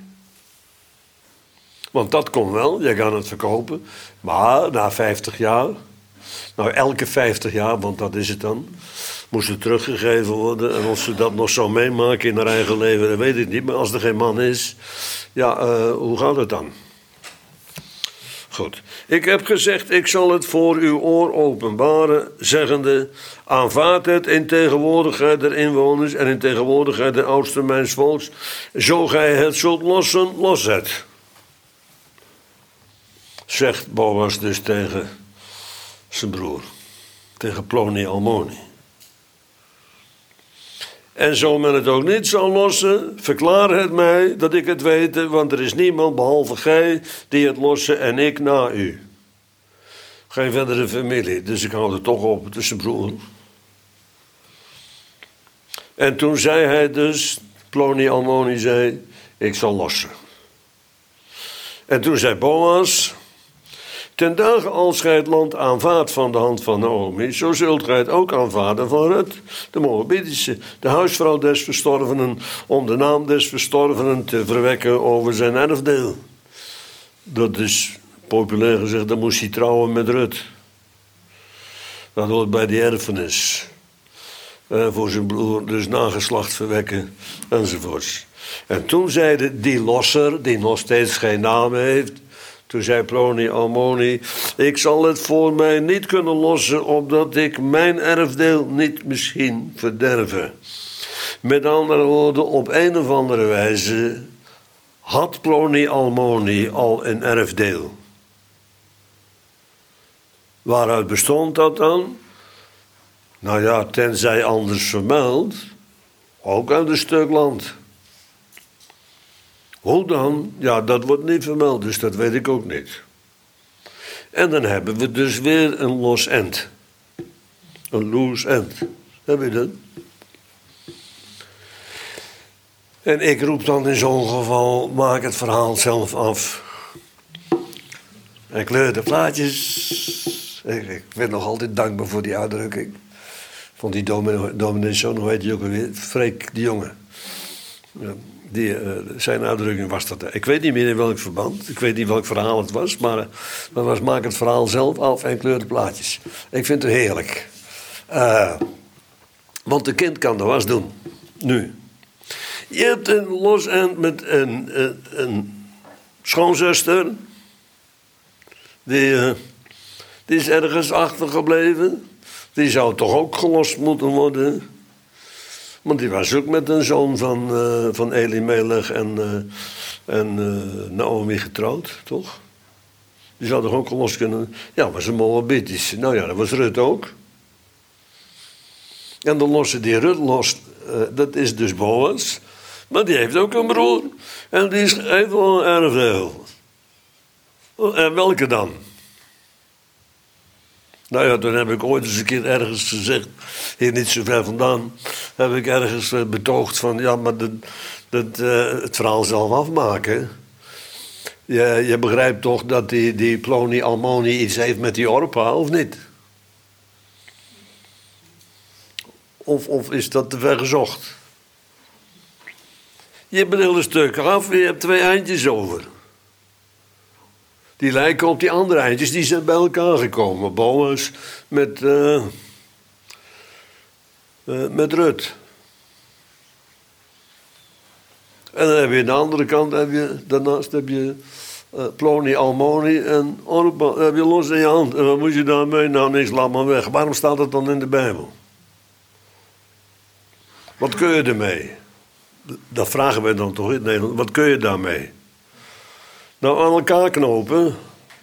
Want dat kon wel, je kan het verkopen. Maar na vijftig jaar, nou elke vijftig jaar, want dat is het dan, moest het teruggegeven worden. En of ze dat nog zou meemaken in haar eigen leven, dat weet ik niet. Maar als er geen man is, ja, uh, hoe gaat het dan? Goed. Ik heb gezegd, ik zal het voor uw oor openbaren, zeggende, aanvaard het in tegenwoordigheid der inwoners en in tegenwoordigheid der oudsten mijns volks, zo gij het zult lossen, los het. Zegt Boas dus tegen zijn broer, tegen Ploni Almoni. En zo men het ook niet zal lossen, verklaar het mij dat ik het weet, want er is niemand behalve gij die het lossen en ik na u. Geen verdere familie, dus ik hou er toch op tussen broer. En toen zei hij dus, Ploni Almoni zei, ik zal lossen. En toen zei Boas, ten dagen als gij het land aanvaardt van de hand van Naomi, zo zult gij het ook aanvaarden van Rut, de Moabitische, de huisvrouw des verstorvenen, om de naam des verstorvenen te verwekken over zijn erfdeel. Dat is populair gezegd, dan moest hij trouwen met Rut. Dat hoort bij die erfenis. Uh, voor zijn broer, dus nageslacht verwekken, enzovoorts. En toen zeide die losser, die nog steeds geen naam heeft, toen zei Ploni Almoni, ik zal het voor mij niet kunnen lossen, opdat ik mijn erfdeel niet misschien verderven. Met andere woorden, op een of andere wijze had Ploni Almoni al een erfdeel. Waaruit bestond dat dan? Nou ja, tenzij anders vermeld, ook uit een stuk land. Hoe dan? Ja, dat wordt niet vermeld, dus dat weet ik ook niet. En dan hebben we dus weer een los end. Een loose end. Heb je dat? En ik roep dan in zo'n geval, maak het verhaal zelf af. En kleur de plaatjes. Ik, ik ben nog altijd dankbaar voor die uitdrukking. Van die dominee, dominee zoon, hoe heet die ook alweer? Freek de Jonge. Ja, die, uh, zijn uitdrukking was dat. Ik weet niet meer in welk verband. Ik weet niet welk verhaal het was. Maar uh, dat was maak het verhaal zelf af en kleur de plaatjes. Ik vind het heerlijk. Uh, want de kind kan de was doen. Nu. Je hebt een los eind met een, een, een schoonzuster. Die, uh, die is ergens achtergebleven. Die zou toch ook gelost moeten worden. Want die was ook met een zoon van, uh, van Elimelech en, uh, en uh, Naomi getrouwd, toch? Die zou toch ook gelost kunnen... Ja, was een Moabitische. Nou ja, dat was Rut ook. En de losse die Rut lost, uh, dat is dus Boas. Maar die heeft ook een broer. En die heeft wel erg veel. En welke dan? Nou ja, toen heb ik ooit eens een keer ergens gezegd, hier niet zo ver vandaan, heb ik ergens betoogd van, ja, maar dat, dat, uh, het verhaal zelf afmaken. Je, je begrijpt toch dat die, die Ploni Almoni iets heeft met die Orpa, of niet? Of, of is dat te ver gezocht? Je hebt een hele stuk af en je hebt twee eindjes over. Die lijken op die andere eindjes, die zijn bij elkaar gekomen. Boas met, uh, uh, met Rut. En dan heb je aan de andere kant, heb je, daarnaast heb je uh, Ploni Almoni en Orpa. Dan heb je los in je hand. En wat moet je daarmee? Nou, niks, laat maar weg. Waarom staat het dan in de Bijbel? Wat kun je ermee? Dat vragen wij dan toch in Nederland. Wat kun je daarmee? Nou, aan elkaar knopen.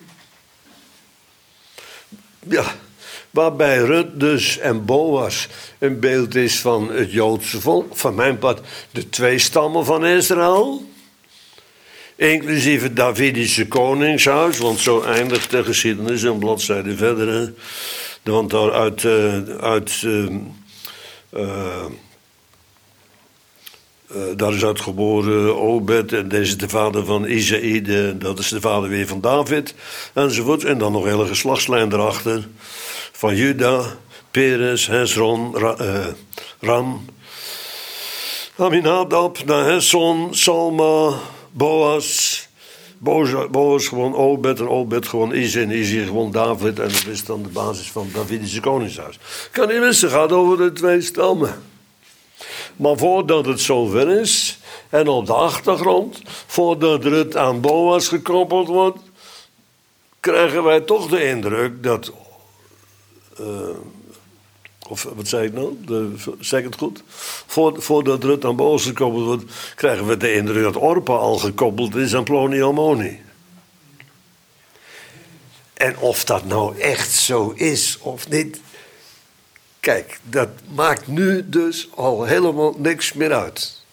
Ja, waarbij Rut dus en Boas een beeld is van het Joodse volk. Van mijn part de twee stammen van Israël. Inclusief het Davidische koningshuis. Want zo eindigt de geschiedenis een bladzijde verder. Want daaruit... Uh, uit... Uh, uh, Uh, daar is uit geboren Obed en deze is de vader van Isaïe, dat is de vader weer van David, enzovoort. En dan nog een hele geslachtslijn erachter van Juda, Peres, Hezron, Ra, uh, Ram, Aminadab, Nahesson, Salma, Boas, Boas, Boas gewoon Obed en Obed gewoon Isaïe en Isaïe gewoon David. En dat is dan de basis van het Davidische koningshuis. Kan niet missen, gaat over de twee stammen. Maar voordat het zover is, en op de achtergrond, voordat Rut aan Boas gekoppeld wordt, krijgen wij toch de indruk dat, uh, of wat zei ik nou, de, zeg ik het goed? Voor, voordat Rut aan Boas gekoppeld wordt, krijgen we de indruk dat Orpa al gekoppeld is aan Ploni Almoni. En of dat nou echt zo is of niet... Kijk, dat maakt nu dus al helemaal niks meer uit.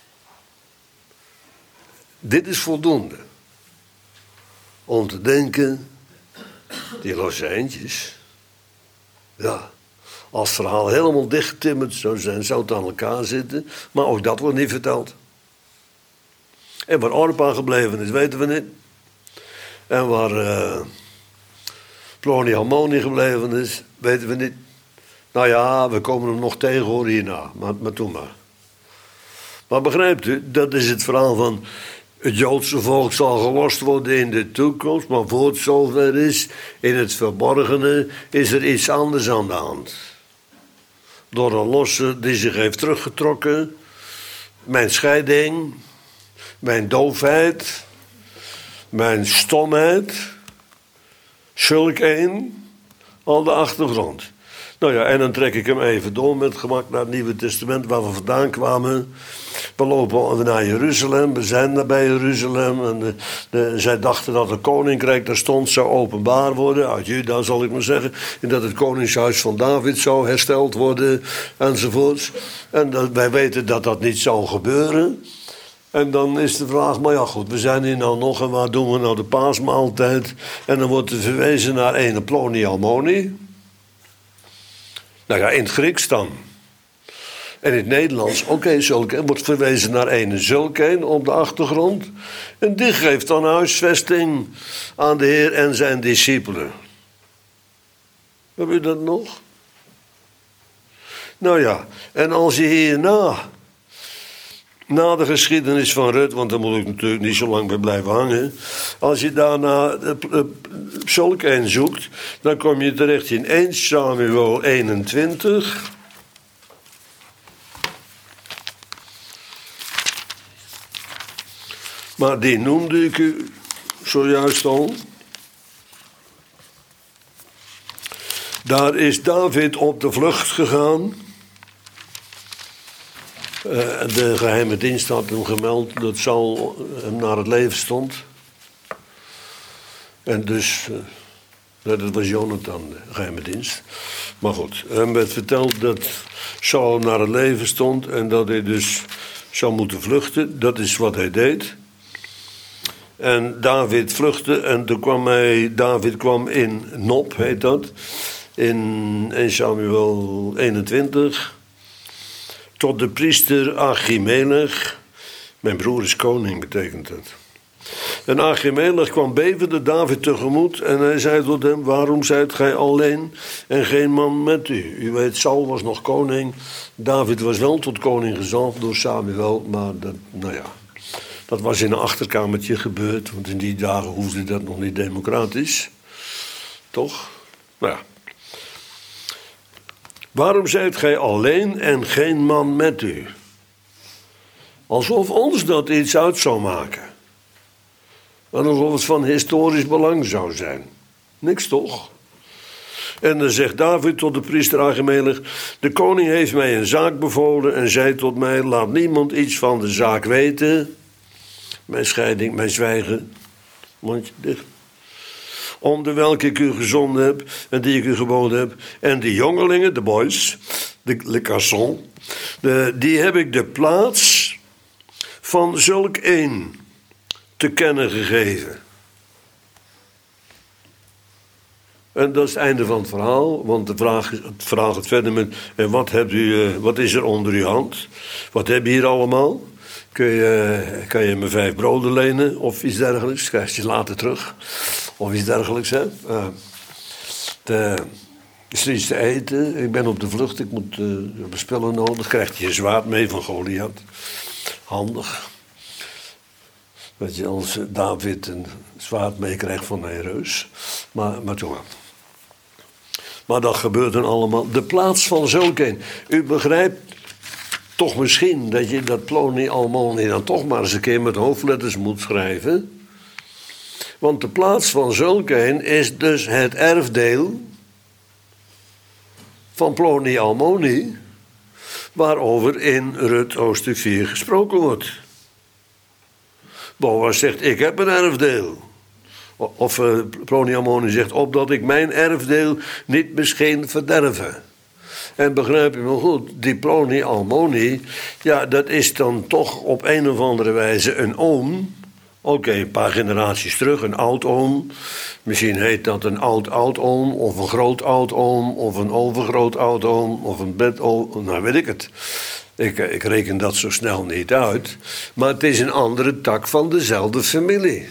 Dit is voldoende. Om te denken, die losse eindjes. Ja, als het verhaal helemaal dichtgetimmerd zou zijn, zou het aan elkaar zitten. Maar ook dat wordt niet verteld. En waar Orpa gebleven is, weten we niet. En waar uh, Ploni Almoni gebleven is, weten we niet. Nou ja, we komen hem nog tegen hoor hierna, maar, maar toen maar. Maar begrijpt u, dat is het verhaal van... het Joodse volk zal gelost worden in de toekomst... maar voor het zover is, in het verborgene... is er iets anders aan de hand. Door een losse die zich heeft teruggetrokken... mijn scheiding... mijn doofheid... mijn stomheid... zulk een... al de achtergrond... Nou ja, en dan trek ik hem even door met gemak naar het Nieuwe Testament, waar we vandaan kwamen. We lopen naar Jeruzalem, we zijn naar bij Jeruzalem. En de, de, zij dachten dat het koninkrijk daar stond zou openbaar worden, uit Juda zal ik maar zeggen. En dat het koningshuis van David zou hersteld worden, enzovoorts. En dat, wij weten dat dat niet zou gebeuren. En dan is de vraag, maar ja goed, we zijn hier nou nog en waar doen we nou de paasmaaltijd? En dan wordt er verwezen naar ene Ploni Almoni. Nou ja, in het Grieks dan. En in het Nederlands, oké, okay, zulke, wordt verwezen naar ene zulke op de achtergrond. En die geeft dan huisvesting aan de Heer en zijn discipelen. Heb je dat nog? Nou ja, en als je hierna, na de geschiedenis van Rut, want daar moet ik natuurlijk niet zo lang bij blijven hangen. Als je daarna zulke een zoekt, dan kom je terecht in eerste Samuel eenentwintig. Maar die noemde ik u zojuist al. Daar is David op de vlucht gegaan. Uh, de geheime dienst had hem gemeld dat Saul hem naar het leven stond. En dus, uh, dat was Jonathan, de geheime dienst. Maar goed, hem werd verteld dat Saul naar het leven stond en dat hij dus zou moeten vluchten. Dat is wat hij deed. En David vluchtte en toen kwam hij, David kwam in Nob, heet dat, in eerste Samuel eenentwintig, tot de priester Achimelech. Mijn broer is koning, betekent dat. En Achimelech kwam bevende David tegemoet en hij zei tot hem, waarom zijt gij alleen en geen man met u? U weet, Saul was nog koning, David was wel tot koning gezalfd door Samuel, maar dat, nou ja... Dat was in een achterkamertje gebeurd, want in die dagen hoefde dat nog niet democratisch. Toch? Nou ja. Waarom zijt gij alleen en geen man met u? Alsof ons dat iets uit zou maken. En alsof het van historisch belang zou zijn. Niks toch? En dan zegt David tot de priester Achimelech, de koning heeft mij een zaak bevolen en zei tot mij, laat niemand iets van de zaak weten. Mijn scheiding, mijn zwijgen, mondje dicht. Om de welke ik u gezonden heb en die ik u geboden heb. En de jongelingen, de boys, de le garçons, de, die heb ik de plaats van zulk een te kennen gegeven. En dat is het einde van het verhaal, want de vraag, het vraag gaat verder met, en wat, hebt u, wat is er onder uw hand? Wat heb je hier allemaal? Kun je, kan je me vijf broden lenen of iets dergelijks? Krijg je later terug. Of iets dergelijks. Hè? Uh, de, is er iets te eten? Ik ben op de vlucht. Ik moet uh, spullen nodig. Krijg je een zwaard mee van Goliath. Handig. Dat je als David een zwaard meekrijgt van een reus. Maar, maar toch maar. Maar dat gebeurt dan allemaal. De plaats van zulk een. U begrijpt toch misschien dat je dat Ploni Almoni dan toch maar eens een keer met hoofdletters moet schrijven. Want de plaats van zulk een is dus het erfdeel van Ploni Almoni, waarover in Rut hoofdstuk vier gesproken wordt. Boas zegt, ik heb een erfdeel. Of uh, Ploni Almoni zegt, opdat ik mijn erfdeel niet misschien verderven. En begrijp je me goed, die Ploni Almoni, ja, dat is dan toch op een of andere wijze een oom. Oké, okay, een paar generaties terug, een oud-oom. Misschien heet dat een oud-oud-oom, of een groot-oud-oom, of een overgroot-oud-oom, of een bed-oom, nou weet ik het. Ik, ik reken dat zo snel niet uit. Maar het is een andere tak van dezelfde familie.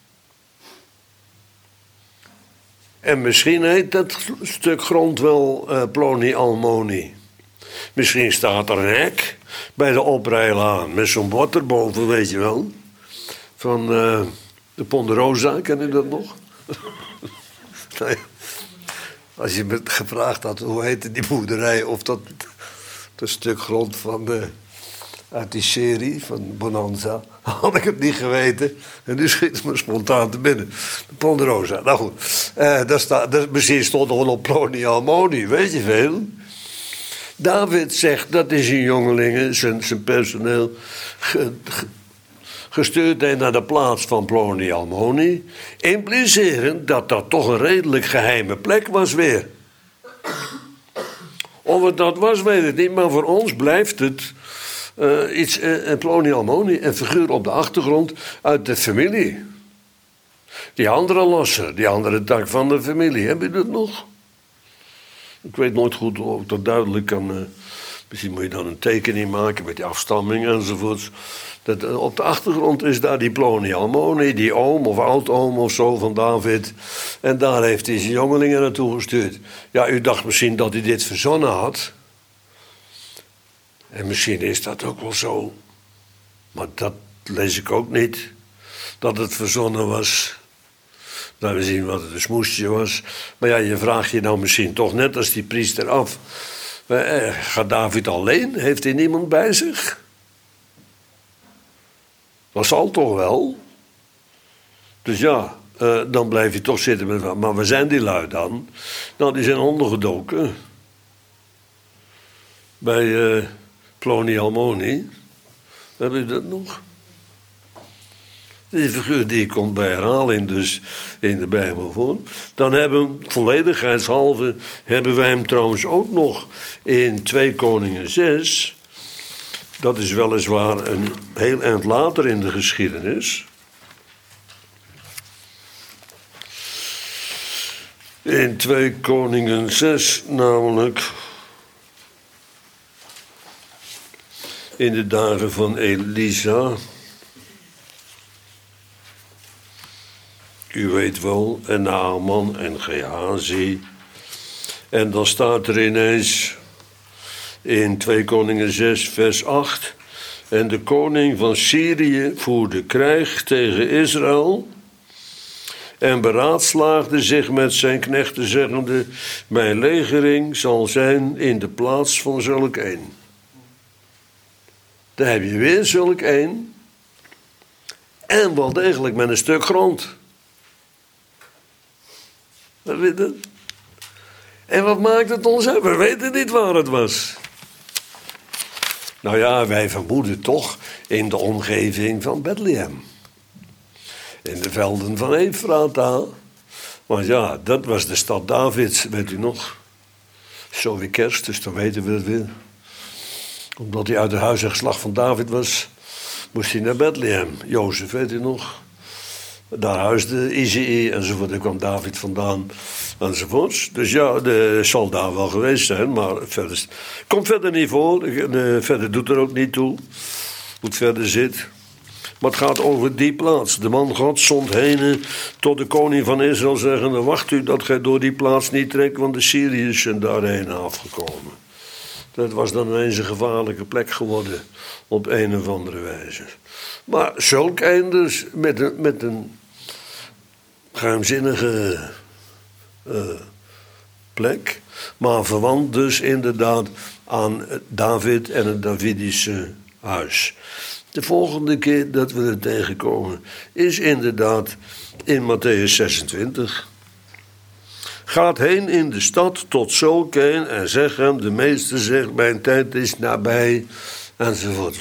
En misschien heet dat stuk grond wel uh, Ploni Almoni. Misschien staat er een hek bij de oprijlaan met zo'n bord erboven, weet je wel. Van uh, de Ponderosa, ken je dat nog? Nee. Als je me gevraagd had, hoe heette die boerderij, of dat, dat stuk grond van de uit die serie van Bonanza. Had ik het niet geweten. En nu schiet het me spontaan te binnen. De Ponderosa. Nou goed. Uh, daar staat, daar, misschien stond er wel op Ploni Almoni. Weet je veel. David zegt dat hij zijn jongelingen, zijn, zijn personeel, ge, ge, gestuurd heeft naar de plaats van Ploni Almoni. Implicerend dat dat toch een redelijk geheime plek was weer. Of het dat was, weet ik niet. Maar voor ons blijft het uh, iets, uh, Ploni Almoni, een figuur op de achtergrond uit de familie. Die andere losse, die andere tak van de familie. Heb je dat nog? Ik weet nooit goed of ik dat duidelijk kan. Uh, misschien moet je dan een tekening maken met die afstamming enzovoorts. Dat, uh, op de achtergrond is daar die Ploni Almoni, die oom of oudoom of zo van David. En daar heeft hij zijn jongelingen naartoe gestuurd. Ja, u dacht misschien dat hij dit verzonnen had. En misschien is dat ook wel zo. Maar dat lees ik ook niet. Dat het verzonnen was. Dat we zien wat het een smoesje was. Maar ja, je vraagt je nou misschien toch net als die priester af. Eh, gaat David alleen? Heeft hij niemand bij zich? Dat zal toch wel? Dus ja, uh, dan blijf je toch zitten met... Maar waar zijn die lui dan? Nou, die zijn ondergedoken. Bij uh, Ploni Almoni. Heb je dat nog? Die figuur die komt bij herhaling dus in de Bijbel voor. Dan hebben we, volledigheidshalve, hebben wij hem trouwens ook nog in twee Koningen zes. Dat is weliswaar een heel eind later in de geschiedenis. In twee Koningen zes namelijk. In de dagen van Elisa. U weet wel, en Naaman en Gehazi. En dan staat er ineens in twee Koningen zes vers acht. En de koning van Syrië voerde krijg tegen Israël. En beraadslaagde zich met zijn knechten zeggende: mijn legering zal zijn in de plaats van zulk een. Daar heb je weer zulk een. En wel degelijk met een stuk grond. Dat weet je? En wat maakt het ons uit? We weten niet waar het was. Nou ja, wij vermoeden toch in de omgeving van Bethlehem. In de velden van Efrata. Want ja, dat was de stad Davids, weet u nog. Zo weer kerst, dus dan weten we het weer. Omdat hij uit het huis en geslacht van David was, moest hij naar Bethlehem. Jozef, weet u nog. Daar huisde Izei enzovoort, daar kwam David vandaan enzovoorts. Dus ja, de zal daar wel geweest zijn, maar verder komt verder niet voor. Verder doet er ook niet toe hoe het verder zit. Maar het gaat over die plaats. De man God zond heen tot de koning van Israël zeggende: wacht u dat gij door die plaats niet trekt, want de Syriërs zijn daarheen afgekomen. Dat was dan ineens een gevaarlijke plek geworden op een of andere wijze. Maar zulk een dus met een, met een geheimzinnige uh, plek. Maar verwant dus inderdaad aan David en het Davidische huis. De volgende keer dat we het tegenkomen is inderdaad in Matthäus zesentwintig. Gaat heen in de stad tot zulk een en zeg hem: de meester zegt, mijn tijd is nabij, enzovoort.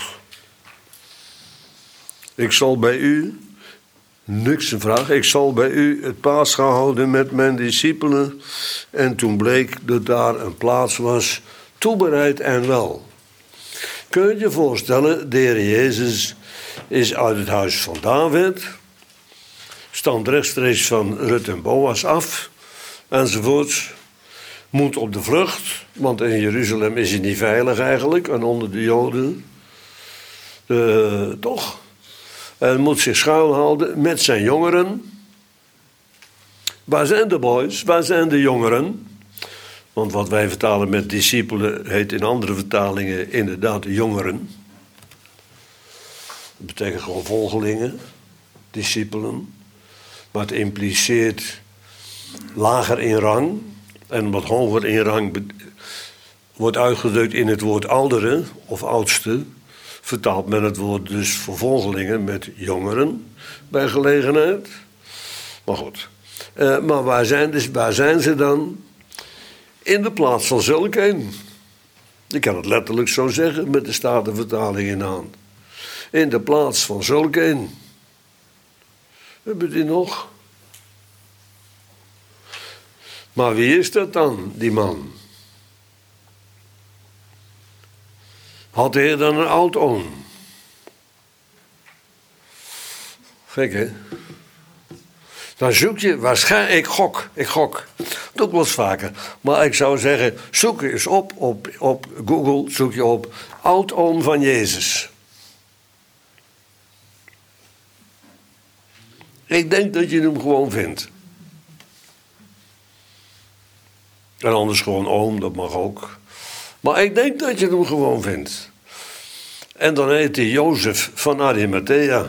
Ik zal bij u, niks een vraag, ik zal bij u het paas gaan houden met mijn discipelen. En toen bleek dat daar een plaats was, toebereid en wel. Kun je je voorstellen, de Heer Jezus is uit het huis van David, stamt rechtstreeks van Rut en Boas af, enzovoorts. Moet op de vlucht, want in Jeruzalem is hij niet veilig eigenlijk, en onder de Joden. Uh, toch? En moet zich schuilhouden met zijn jongeren. Waar zijn de boys? Waar zijn de jongeren? Want wat wij vertalen met discipelen heet in andere vertalingen inderdaad jongeren. Dat betekent gewoon volgelingen, discipelen. Maar het impliceert lager in rang. En wat hoger in rang be- wordt uitgedrukt in het woord oudere of oudste. vertaalt men het woord dus voor volgelingen met jongeren bij gelegenheid. Maar goed. Uh, maar waar zijn, dus, waar zijn ze dan? In de plaats van zulkeen. Ik kan het letterlijk zo zeggen met de Statenvertaling in de hand. In de plaats van zulkeen. Hebben die nog? Maar wie is dat dan, die man? Had de Heer dan een oudoom? Gek, hè? Dan zoek je waarschijnlijk... Ik gok, ik gok. Dat doe ik wel eens vaker. Maar ik zou zeggen, zoek eens op, op, op Google, zoek je op oudoom van Jezus. Ik denk dat je hem gewoon vindt. En anders gewoon oom, dat mag ook. Maar ik denk dat je hem gewoon vindt. En dan heet hij Jozef van Arimathea.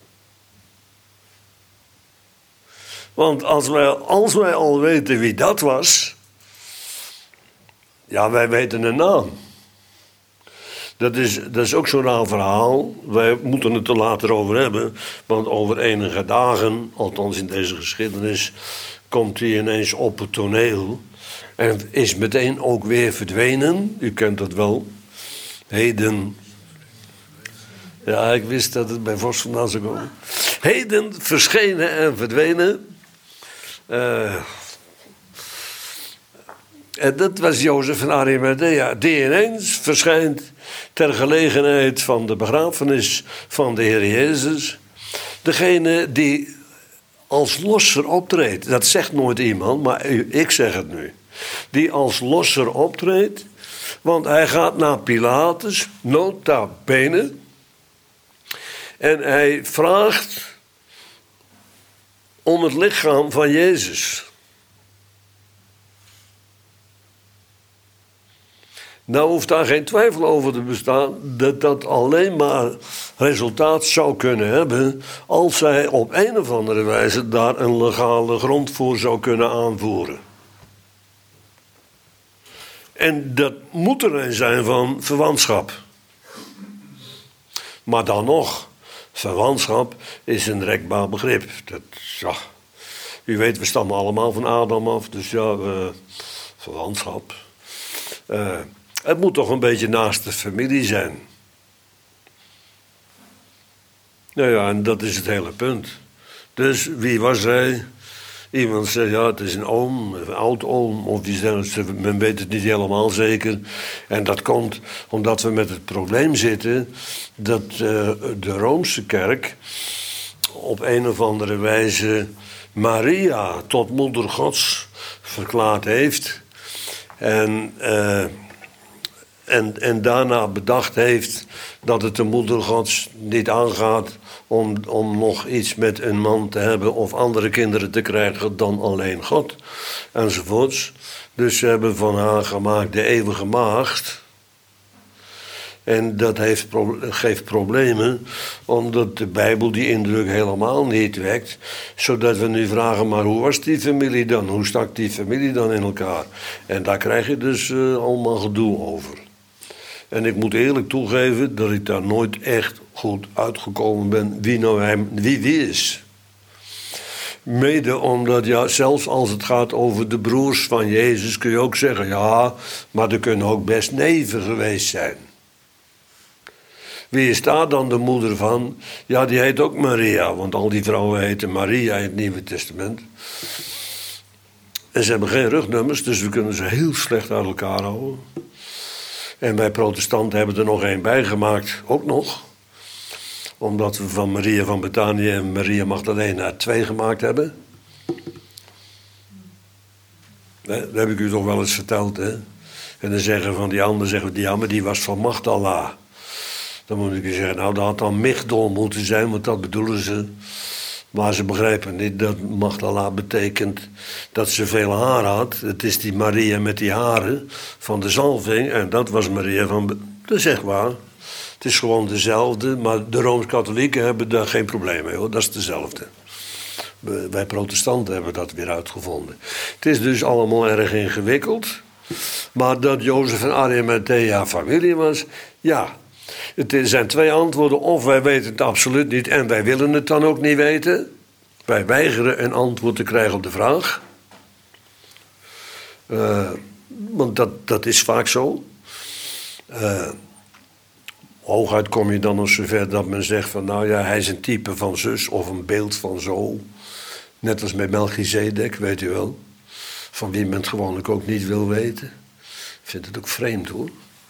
Want als wij, als wij al weten wie dat was... Ja, wij weten een naam. Dat is, dat is ook zo'n raar verhaal. Wij moeten het er later over hebben. Want over enige dagen, althans in deze geschiedenis... komt hij ineens op het toneel... En is meteen ook weer verdwenen. U kent dat wel. Heden. Ja, ik wist dat het bij Vos vandaan zou komen. Heden verschenen en verdwenen. Uh, en dat was Jozef van Arimathea. Die ineens verschijnt ter gelegenheid van de begrafenis van de Heer Jezus. Degene die als losser optreedt. Dat zegt nooit iemand, maar ik zeg het nu. Die als losser optreedt. Want hij gaat naar Pilatus, nota bene. En hij vraagt om het lichaam van Jezus. Nou hoeft daar geen twijfel over te bestaan dat dat alleen maar resultaat zou kunnen hebben als hij op een of andere wijze daar een legale grond voor zou kunnen aanvoeren. En dat moet er een zijn van verwantschap. Maar dan nog, verwantschap is een rekbaar begrip. Dat, ja, u weet, we stammen allemaal van Adam af, dus ja, uh, verwantschap. Uh, het moet toch een beetje naast de familie zijn. Nou ja, en dat is het hele punt. Dus wie was hij? Iemand zegt, ja, het is een oom, een oud-oom, of die zeggen, men weet het niet helemaal zeker. En dat komt omdat we met het probleem zitten dat uh, de Roomse kerk op een of andere wijze Maria tot moeder Gods verklaard heeft. En, uh, en, en daarna bedacht heeft dat het de moeder Gods niet aangaat Om, om nog iets met een man te hebben of andere kinderen te krijgen dan alleen God. Enzovoorts. Dus ze hebben van haar gemaakt de eeuwige maagd. En dat heeft, geeft problemen, omdat de Bijbel die indruk helemaal niet wekt. Zodat we nu vragen, maar hoe was die familie dan? Hoe stak die familie dan in elkaar? En daar krijg je dus uh, allemaal gedoe over. En ik moet eerlijk toegeven dat ik daar nooit echt goed uitgekomen ben wie nou hij, wie wie is. Mede omdat, ja, zelfs als het gaat over de broers van Jezus kun je ook zeggen, ja, maar er kunnen ook best neven geweest zijn. Wie is daar dan de moeder van? Ja, die heet ook Maria, want al die vrouwen heten Maria in het Nieuwe Testament. En ze hebben geen rugnummers, dus we kunnen ze heel slecht uit elkaar houden. En wij protestanten hebben er nog één bij gemaakt, ook nog. Omdat we van Maria van Betanië en Maria Magdalena er twee gemaakt hebben. Dat heb ik u toch wel eens verteld, hè. En dan zeggen van die anderen, zeggen die, ja, maar die was van Magdala. Dan moet ik u zeggen, nou, dat had dan Migdol moeten zijn, want dat bedoelen ze. Maar ze begrijpen niet dat Magdala betekent dat ze veel haar had. Het is die Maria met die haren van de zalving. En dat was Maria van... Dat is echt waar. Het is gewoon dezelfde. Maar de Rooms-Katholieken hebben daar geen probleem mee, hoor. Dat is dezelfde. Wij protestanten hebben dat weer uitgevonden. Het is dus allemaal erg ingewikkeld. Maar dat Jozef van Arimathea familie was, ja. Het zijn twee antwoorden. Of wij weten het absoluut niet en wij willen het dan ook niet weten. Wij weigeren een antwoord te krijgen op de vraag. Uh, want dat, dat is vaak zo. Uh, hooguit kom je dan nog zover dat men zegt van... nou ja, hij is een type van zus of een beeld van zo. Net als met Melchizedek, weet u wel. Van wie men het gewoonlijk ook niet wil weten. Ik vind het ook vreemd hoor.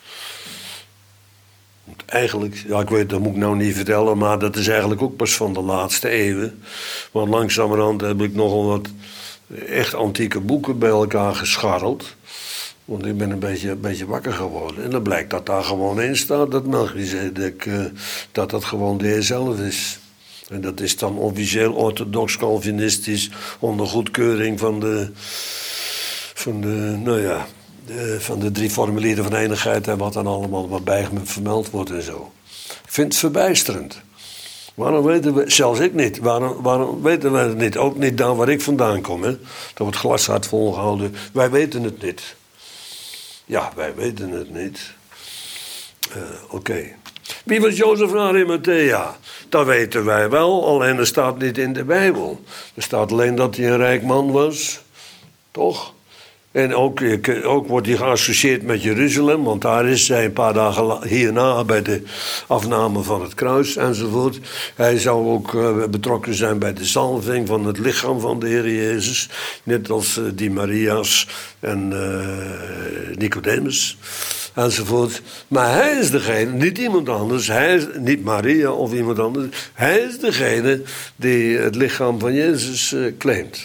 Want eigenlijk, ja ik weet, dat moet ik nou niet vertellen... maar dat is eigenlijk ook pas van de laatste eeuwen. Want langzamerhand heb ik nogal wat echt antieke boeken bij elkaar gescharreld... Want ik ben een beetje, een beetje wakker geworden. En dan blijkt dat daar gewoon in staat dat Melchizedek, uh, dat dat gewoon de Heer zelf is. En dat is dan officieel orthodox-calvinistisch onder goedkeuring van de, van de, nou ja, de, van de drie formulieren van enigheid en wat dan allemaal wat bij me vermeld wordt en zo. Ik vind het verbijsterend. Waarom weten we, zelfs ik niet, waarom, waarom weten we het niet? Ook niet daar waar ik vandaan kom, hè? Dat wordt glashard volgehouden. Wij weten het niet. Ja, wij weten het niet. Uh, Oké. Okay. Wie was Jozef van Arimathea? Dat weten wij wel, alleen er staat niet in de Bijbel. Er staat alleen dat hij een rijk man was. Toch? En ook, ook wordt hij geassocieerd met Jeruzalem, want daar is hij een paar dagen hierna bij de afname van het kruis enzovoort. Hij zou ook uh, betrokken zijn bij de zalving van het lichaam van de Heer Jezus. Net als uh, die Maria's en uh, Nicodemus enzovoort. Maar hij is degene, niet iemand anders, hij is, niet Maria of iemand anders. Hij is degene die het lichaam van Jezus uh, claimt.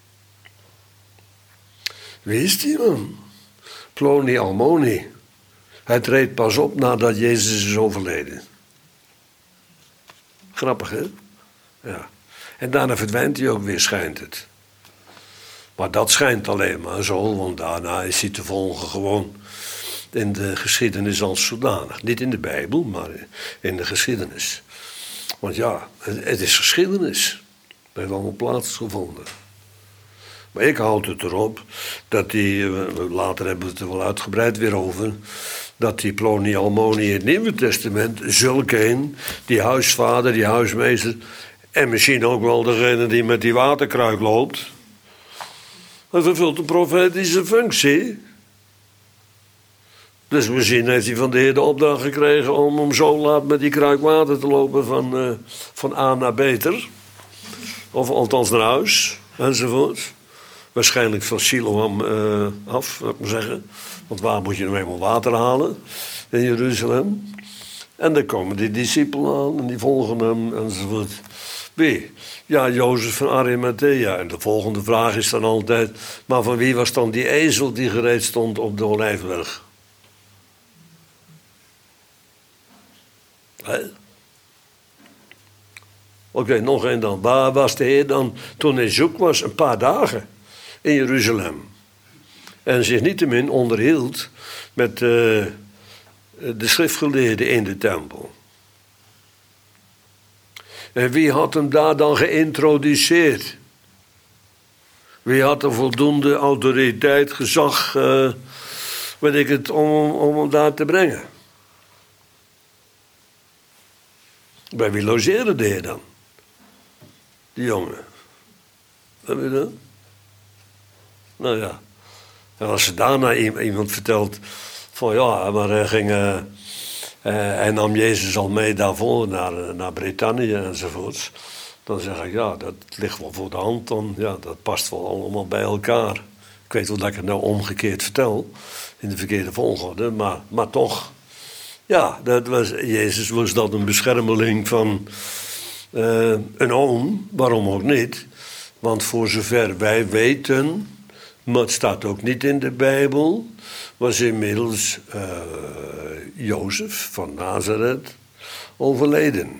Wie is die man? Ploni Almoni. Hij treedt pas op nadat Jezus is overleden. Grappig, hè? Ja. En daarna verdwijnt hij ook weer, schijnt het. Maar dat schijnt alleen maar zo, want daarna is hij te volgen gewoon in de geschiedenis als zodanig. Niet in de Bijbel, maar in de geschiedenis. Want ja, het is geschiedenis. Het heeft allemaal plaatsgevonden. Maar ik houd het erop dat die, later hebben we het er wel uitgebreid weer over, dat die Ploni Almoni in het Nieuwe Testament, zulk een, die huisvader, die huismeester, en misschien ook wel degene die met die waterkruik loopt, hij vervult een profetische functie. Dus misschien heeft hij van de Heer de opdracht gekregen om om zo laat met die kruik water te lopen van, uh, van A naar Beter. Of althans naar huis, enzovoort. Waarschijnlijk van Siloam uh, af, laat ik maar zeggen. Want waar moet je nou eenmaal water halen? In Jeruzalem. En dan komen die discipelen aan en die volgen hem enzovoort. Wie? Ja, Jozef van Arimathea. En de volgende vraag is dan altijd, maar van wie was dan die ezel die gereed stond op de Olijfberg? Oké, okay, nog één dan. Waar was de Heer dan toen hij zoek was? Een paar dagen in Jeruzalem. En zich niettemin onderhield met uh, de schriftgeleerden in de tempel. En wie had hem daar dan geïntroduceerd? Wie had er voldoende autoriteit, gezag, uh, weet ik het, om, om hem daar te brengen? Bij wie logeerde de Heer dan? Die jongen. Heb je dat? Nou ja. En als ze daarna iemand vertelt van ja, maar hij ging... Uh, Uh, hij nam Jezus al mee daarvoor naar, naar Brittannië enzovoorts. Dan zeg ik, ja, dat ligt wel voor de hand. Dan, ja, dat past wel allemaal bij elkaar. Ik weet wel dat ik het nou omgekeerd vertel. In de verkeerde volgorde. Maar, maar toch. Ja, dat was, Jezus was dat een beschermeling van uh, een oom. Waarom ook niet? Want voor zover wij weten... maar het staat ook niet in de Bijbel... was inmiddels uh, Jozef van Nazareth overleden.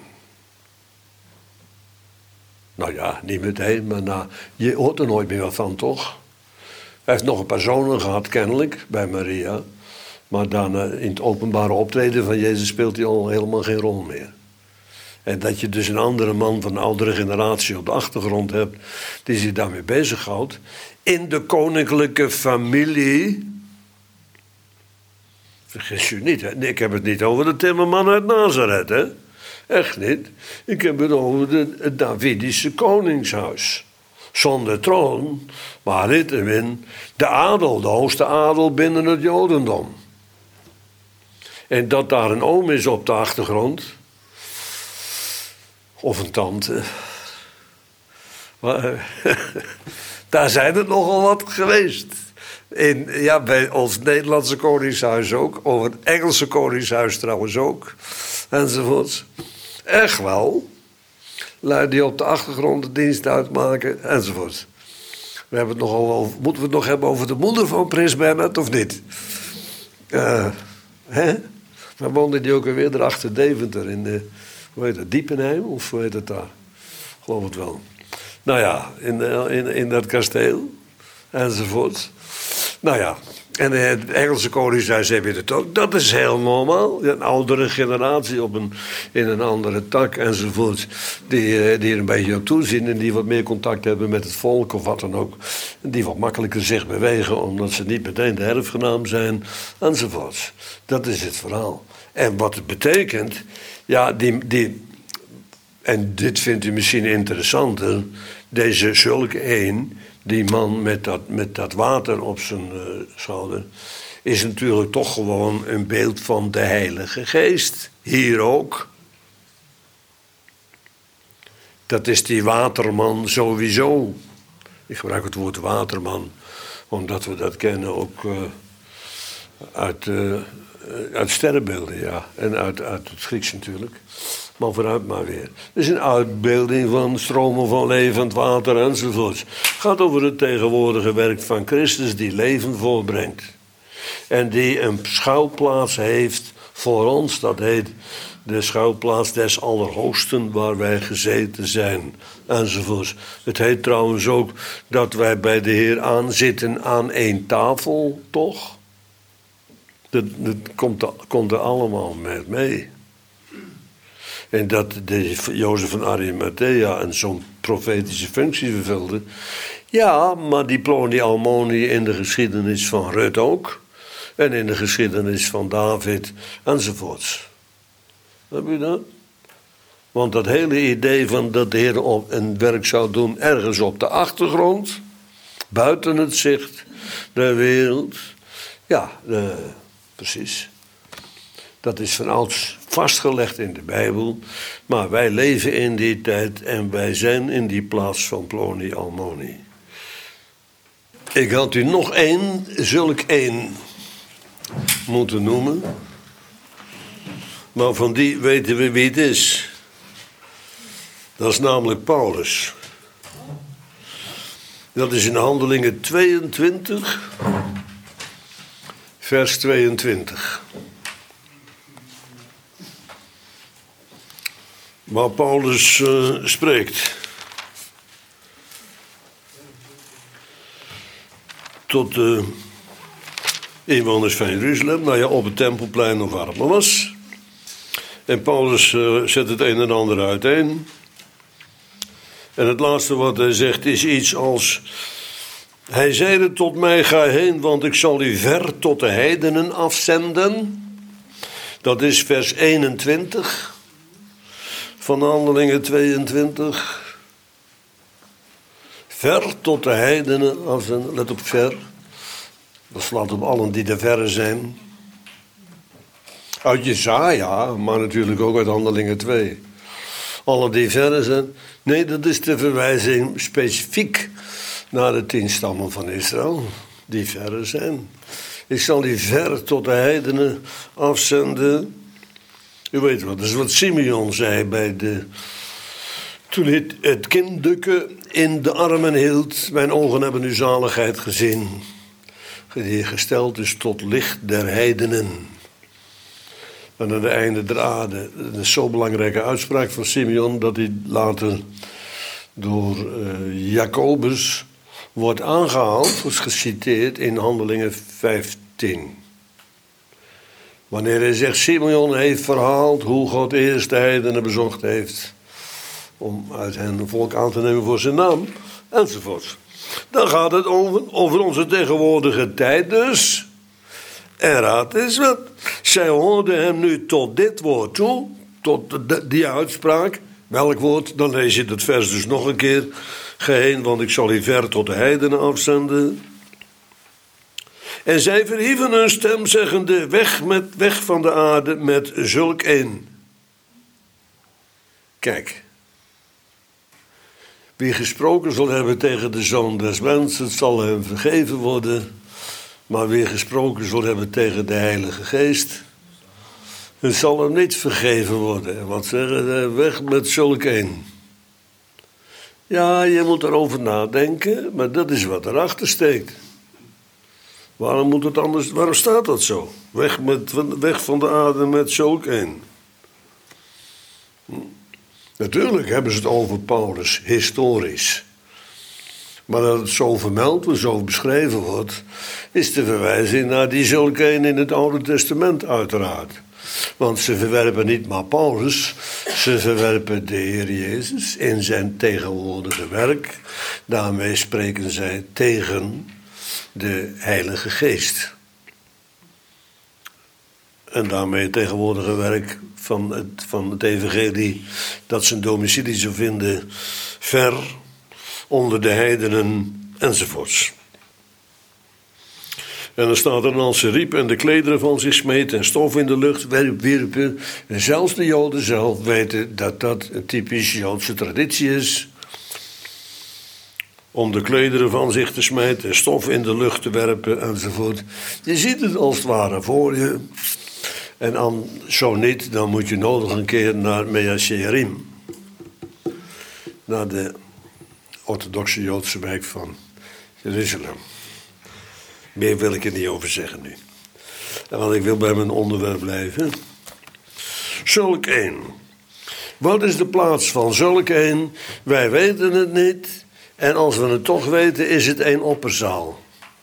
Nou ja, niet meteen, maar na, je hoort er nooit meer van, toch? Hij heeft nog een paar zonen gehad, kennelijk, bij Maria. Maar dan uh, in het openbare optreden van Jezus speelt hij al helemaal geen rol meer. En dat je dus een andere man van een oudere generatie op de achtergrond hebt... die zich daarmee bezighoudt. In de koninklijke familie... Vergis u niet, hè? Nee, ik heb het niet over de timmerman uit Nazareth, hè? Echt niet. Ik heb het over de, het Davidische koningshuis. Zonder troon, maar niettemin de adel, de hoogste adel binnen het Jodendom. En dat daar een oom is op de achtergrond, of een tante, maar, daar zijn er nogal wat geweest. In, ja, bij ons Nederlandse koningshuis ook, of het Engelse koningshuis trouwens ook, enzovoorts. Echt wel. Lui die op de achtergrond de dienst uitmaken, enzovoort. We hebben het nogal over, moeten we het nog hebben over de moeder van Prins Bernhard, of niet? Uh, hè? Waar woonde die ook alweer? Erachter Deventer, in de, hoe heet het, Diepenheim, of hoe heet het daar? Geloof het wel. Nou ja, in, in, in dat kasteel, enzovoort. Nou ja, en het Engelse koningshuis heb je het ook. Dat is heel normaal. Een oudere generatie op een, in een andere tak enzovoort. Die, die er een beetje op toezien en die wat meer contact hebben met het volk of wat dan ook. En die wat makkelijker zich bewegen omdat ze niet meteen de erfgenaam zijn enzovoort. Dat is het verhaal. En wat het betekent, ja, die, die, en dit vindt u misschien interessanter, deze zulke één, die man met dat, met dat water op zijn uh, schouder, is natuurlijk toch gewoon een beeld van de Heilige Geest. Hier ook. Dat is die waterman sowieso. Ik gebruik het woord waterman, omdat we dat kennen ook uh, uit, uh, uit sterrenbeelden, ja. En uit, uit het Grieks natuurlijk. Maar vooruit maar weer. Het is een uitbeelding van stromen van levend water enzovoort. Het gaat over het tegenwoordige werk van Christus die leven voorbrengt. En die een schuilplaats heeft voor ons. Dat heet de schuilplaats des Allerhoogsten waar wij gezeten zijn. Enzovoort. Het heet trouwens ook dat wij bij de Heer aanzitten aan één tafel, toch? Dat, dat komt, er, komt er allemaal met mee. En dat de Jozef van Arimathea een zo'n profetische functie vervulde. Ja, maar die Ploni Almoni in de geschiedenis van Rut ook. En in de geschiedenis van David enzovoorts. Heb je dat? Want dat hele idee van dat de Heer een werk zou doen ergens op de achtergrond. Buiten het zicht der wereld. Ja, de, precies. Dat is van ouds vastgelegd in de Bijbel. Maar wij leven in die tijd en wij zijn in die plaats van Ploni Almoni. Ik had u nog één, zulk één moeten noemen. Maar van die weten we wie het is. Dat is namelijk Paulus. Dat is in Handelingen tweeëntwintig, vers tweeëntwintig. Waar Paulus uh, spreekt tot de inwoners van Jeruzalem, nou ja, op het Tempelplein of waar het maar was. En Paulus uh, zet het een en ander uiteen. En het laatste wat hij zegt is iets als: hij zeide tot mij, ga heen, want ik zal u ver tot de heidenen afzenden. Dat is vers eenentwintig. Van Handelingen tweeëntwintig. Ver tot de heidenen afzenden. Let op ver. Dat slaat op allen die de verre zijn. Uit Jesaja, maar natuurlijk ook uit Handelingen twee. Allen die verre zijn. Nee, dat is de verwijzing specifiek naar de tien stammen van Israël. Die verre zijn. Ik zal die ver tot de heidenen afzenden. U weet wat, dat is wat Simeon zei bij de... Toen hij het kinddukke in de armen hield. Mijn ogen hebben uw zaligheid gezien. Die gesteld is tot licht der heidenen. En aan het einde der aarde. Dat is zo'n belangrijke uitspraak van Simeon, dat hij later door uh, Jacobus wordt aangehaald. Wordt geciteerd in Handelingen vijftien. Wanneer hij zegt, Simeon heeft verhaald hoe God eerst de heidenen bezocht heeft. Om uit hen een volk aan te nemen voor zijn naam. Enzovoort. Dan gaat het over, over onze tegenwoordige tijd dus. En raad eens wat. Zij hoorden hem nu tot dit woord toe, tot de, die uitspraak. Welk woord? Dan lees je het vers dus nog een keer geheen, want ik zal u ver tot de heidenen afzenden. En zij verhieven hun stem, zeggende: weg, met, weg van de aarde met zulk een. Kijk. Wie gesproken zal hebben tegen de Zoon des Mensen, het zal hem vergeven worden. Maar wie gesproken zal hebben tegen de Heilige Geest, het zal hem niet vergeven worden. En wat zeggen, weg met zulk een. Ja, je moet erover nadenken, maar dat is wat erachter steekt. Waarom moet het anders, waarom staat dat zo? Weg, met, weg van de aarde met zulk een. Hm. Natuurlijk hebben ze het over Paulus, historisch. Maar dat het zo vermeld en zo beschreven wordt, is de verwijzing naar die zulke een in het Oude Testament uiteraard. Want ze verwerpen niet maar Paulus, ze verwerpen de Heer Jezus in zijn tegenwoordige werk. Daarmee spreken zij tegen de Heilige Geest. En daarmee het tegenwoordige werk van het, van het evangelie, dat zijn domicilie zou vinden ver onder de heidenen enzovoorts. En dan staat er: als ze riep en de klederen van zich smeet en stof in de lucht wierpen. En zelfs de Joden zelf weten dat dat een typisch Joodse traditie is. Om de klederen van zich te smijten en stof in de lucht te werpen enzovoort. Je ziet het als het ware voor je. En dan, zo niet, dan moet je nodig een keer naar Mea Shearim. Naar de orthodoxe Joodse wijk van Jeruzalem. Meer wil ik er niet over zeggen nu. Want ik wil bij mijn onderwerp blijven. Zulk een. Wat is de plaats van zulk een? Wij weten het niet. En als we het toch weten, is het een opperzaal.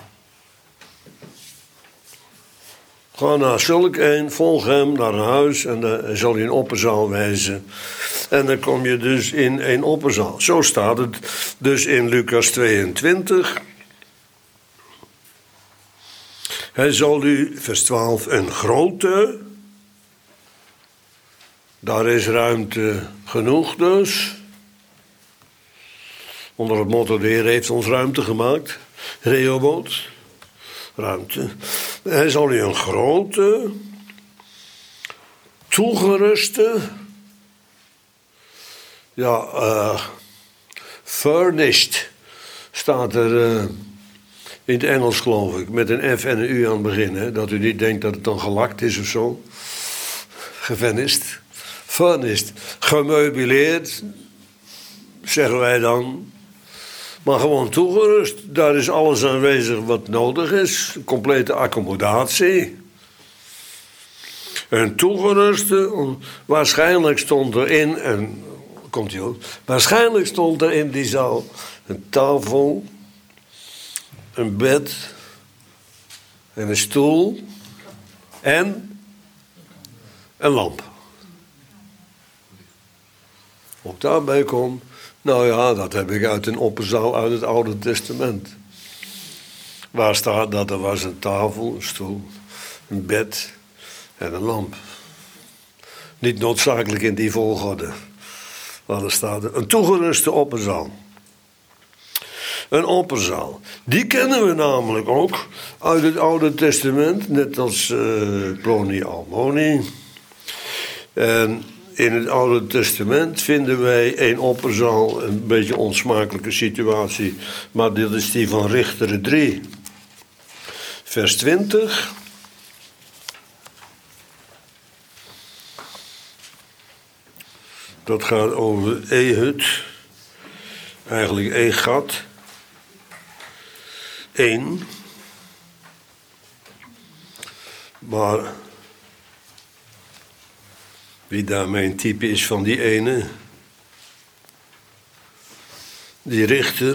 Ga naar zulk een, volg hem naar een huis en dan zal hij een opperzaal wijzen. En dan kom je dus in een opperzaal. Zo staat het dus in Lucas tweeëntwintig. Hij zal u, vers twaalf, een grote. Daar is ruimte genoeg dus. Onder het motto: de Heer heeft ons ruimte gemaakt. Rehoboth. Ruimte. Hij zal u een grote, toegeruste, ja, uh, furnished, staat er uh, in het Engels geloof ik, met een F en een U aan het begin, hè, dat u niet denkt dat het dan gelakt is of zo. Gevenist. Furnished. Gemeubileerd, zeggen wij dan. Maar gewoon toegerust. Daar is alles aanwezig wat nodig is. Complete accommodatie. Een toegeruste. Waarschijnlijk stond er in. En komt ie ook. Waarschijnlijk stond er in die zaal een tafel. Een bed. En een stoel. En een lamp. Ook daarbij komt. Nou ja, dat heb ik uit een opperzaal uit het Oude Testament. Waar staat dat er was een tafel, een stoel, een bed en een lamp. Niet noodzakelijk in die volgorde. Maar er staat er een toegeruste opperzaal. Een opperzaal. Die kennen we namelijk ook uit het Oude Testament. Net als uh, Ploni Almoni. En in het Oude Testament vinden wij een opperzaal, een beetje een onsmakelijke situatie, maar dit is die van Richteren drie, vers twintig. Dat gaat over Ehud, eigenlijk Egat, één, maar wie daarmee een type is van die ene. Die richter.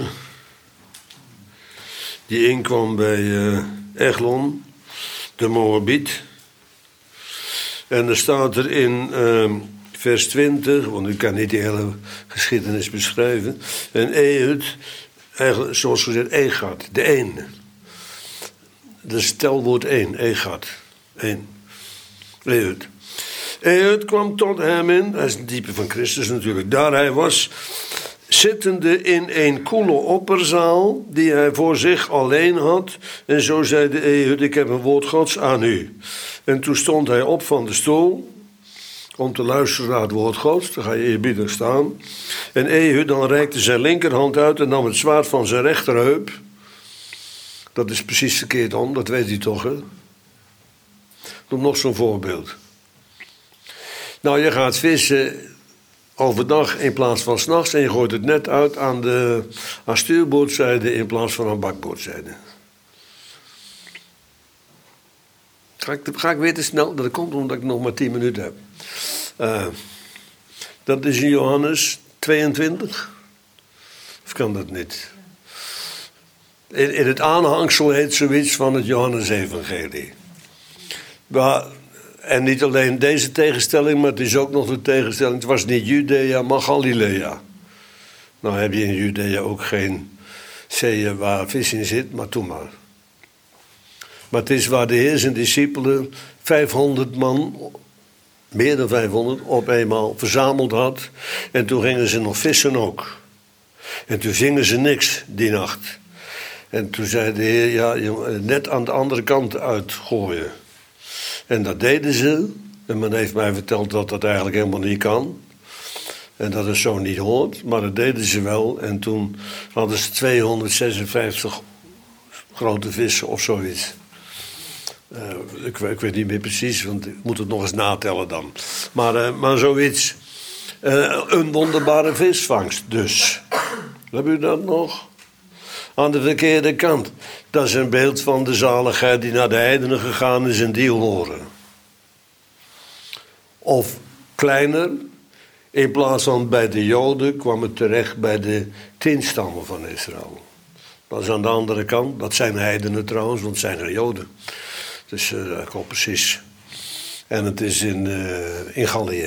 Die inkwam bij uh, Eglon. De Moabiet. En er staat er in uh, vers twintig. Want ik kan niet de hele geschiedenis beschrijven. En Ehud. Eigenlijk zoals gezegd Egat. De ene. Dat is telwoord één, Egad. één. Ehud. Ehud kwam tot hem in, hij is een type van Christus natuurlijk, daar hij was zittende in een koele opperzaal die hij voor zich alleen had. En zo zeide Ehud, ik heb een woord Gods aan u. En toen stond hij op van de stoel om te luisteren naar het woord Gods. Dan ga je eerbiedig staan. En Ehud dan reikte zijn linkerhand uit en nam het zwaard van zijn rechterheup. Dat is precies verkeerd om, dat weet u toch, hè? Noem nog zo'n voorbeeld. Nou, je gaat vissen overdag in plaats van 's nachts en je gooit het net uit aan de aan stuurboordzijde in plaats van aan bakboordzijde. Ga ik, ga ik weer te snel? Dat komt omdat ik nog maar tien minuten heb. Uh, dat is in Johannes tweeëntwintig. Of kan dat niet? In, in het aanhangsel heet zoiets van het Johannes-evangelie. Maar, en niet alleen deze tegenstelling, maar het is ook nog de tegenstelling. Het was niet Judea, maar Galilea. Nou heb je in Judea ook geen zeeën waar vis in zit, maar toen maar. Maar het is waar de Heer zijn discipelen vijfhonderd man, meer dan vijfhonderd, op eenmaal verzameld had. En toen gingen ze nog vissen ook. En toen vingen ze niks die nacht. En toen zei de Heer, ja, net aan de andere kant uitgooien. En dat deden ze. En men heeft mij verteld dat dat eigenlijk helemaal niet kan. En dat het zo niet hoort. Maar dat deden ze wel. En toen hadden ze tweehonderdzesenvijftig grote vissen of zoiets. Uh, ik, ik weet niet meer precies, want ik moet het nog eens natellen dan. Maar, uh, maar zoiets. Uh, een wonderbare visvangst dus. Hebben u dat nog? Aan de verkeerde kant. Dat is een beeld van de zaligheid die naar de heidenen gegaan is en die horen. Of kleiner, in plaats van bij de Joden kwam het terecht bij de tien stammen van Israël. Dat is aan de andere kant, dat zijn heidenen trouwens, want het zijn er Joden. Dus uh, dat klopt precies. En het is in, uh, in Gallië.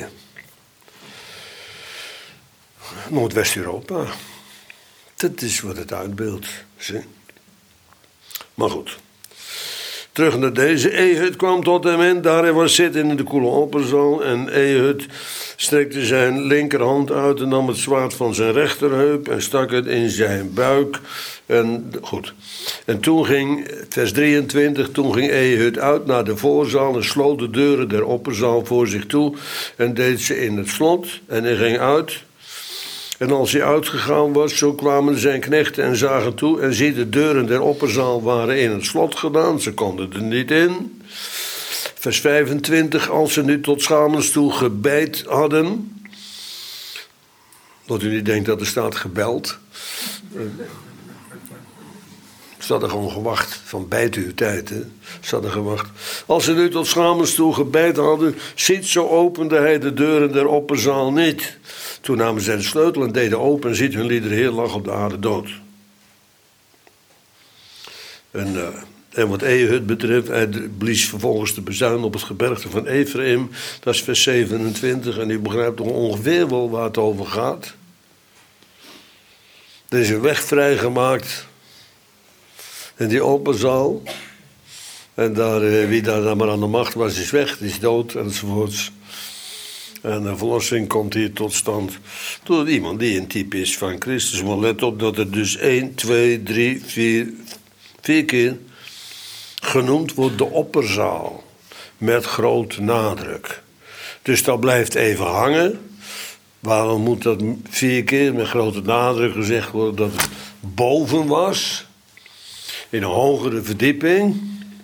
Noordwest-Europa. Dat is wat het uitbeeldt. Zie? Maar goed. Terug naar deze. Ehud kwam tot hem in. Daar hij was zitten in de koele opperzaal. En Ehud strekte zijn linkerhand uit en nam het zwaard van zijn rechterheup en stak het in zijn buik. En goed. En toen ging, vers drieëntwintig, toen ging Ehud uit naar de voorzaal en sloot de deuren der opperzaal voor zich toe en deed ze in het slot. En hij ging uit. En als hij uitgegaan was, zo kwamen zijn knechten en zagen toe. En zie, de deuren der opperzaal waren in het slot gedaan. Ze konden er niet in. Vers vijfentwintig, als ze nu tot schamens toe gebeidt hadden. Dat u niet denkt dat er staat gebeld. Ze hadden gewoon gewacht, van bijt uw tijd, hè. Ze hadden gewacht. Als ze nu tot schamens toe gebeidt hadden, ziet, zo opende hij de deuren der opperzaal niet. Toen namen zij de sleutel en deden open en ziet, hun lieder Heer lag op de aarde dood. En, uh, en wat Ehud betreft, hij blies vervolgens de bezuin op het gebergte van Ephraim. Dat is vers zevenentwintig en u begrijpt toch ongeveer wel waar het over gaat. Er is een weg vrijgemaakt. En die opperzaal. En daar, wie daar dan maar aan de macht was, is weg, is dood enzovoorts. En de verlossing komt hier tot stand door iemand die een type is van Christus. Maar let op dat er dus één, twee, drie, vier, vier keer genoemd wordt de opperzaal. Met grote nadruk. Dus dat blijft even hangen. Waarom moet dat vier keer met grote nadruk gezegd worden dat het boven was? In een hogere verdieping.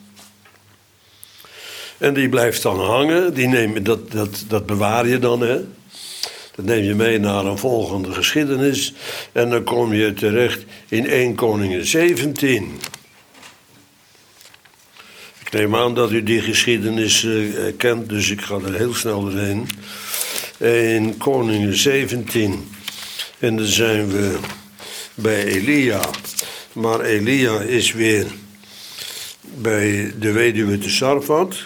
En die blijft dan hangen. Die neem, dat, dat, dat bewaar je dan, hè. Dat neem je mee naar een volgende geschiedenis. En dan kom je terecht in Eerste Koningen zeventien. Ik neem aan dat u die geschiedenis uh, kent, dus ik ga er heel snel doorheen. In Koningen zeventien. En dan zijn we bij Elia. Maar Elia is weer bij de weduwe te Sarfat.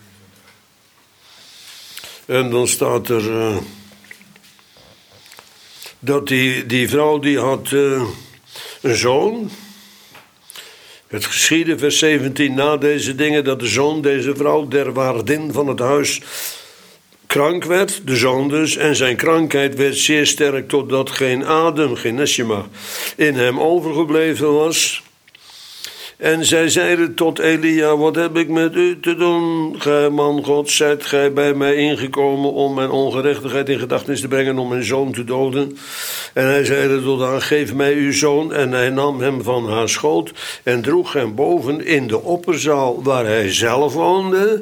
En dan staat er... Uh, dat die, die vrouw die had uh, een zoon. Het geschiedde, vers zeventien, na deze dingen, dat de zoon, deze vrouw, der waardin van het huis, krank werd, de zoon dus, en zijn krankheid werd zeer sterk, totdat geen adem, geen neshima, in hem overgebleven was. En zij zeiden tot Elia, wat heb ik met u te doen? Gij man God, zijt gij bij mij ingekomen om mijn ongerechtigheid in gedachtenis te brengen, om mijn zoon te doden? En hij zeide tot haar, geef mij uw zoon. En hij nam hem van haar schoot en droeg hem boven in de opperzaal waar hij zelf woonde.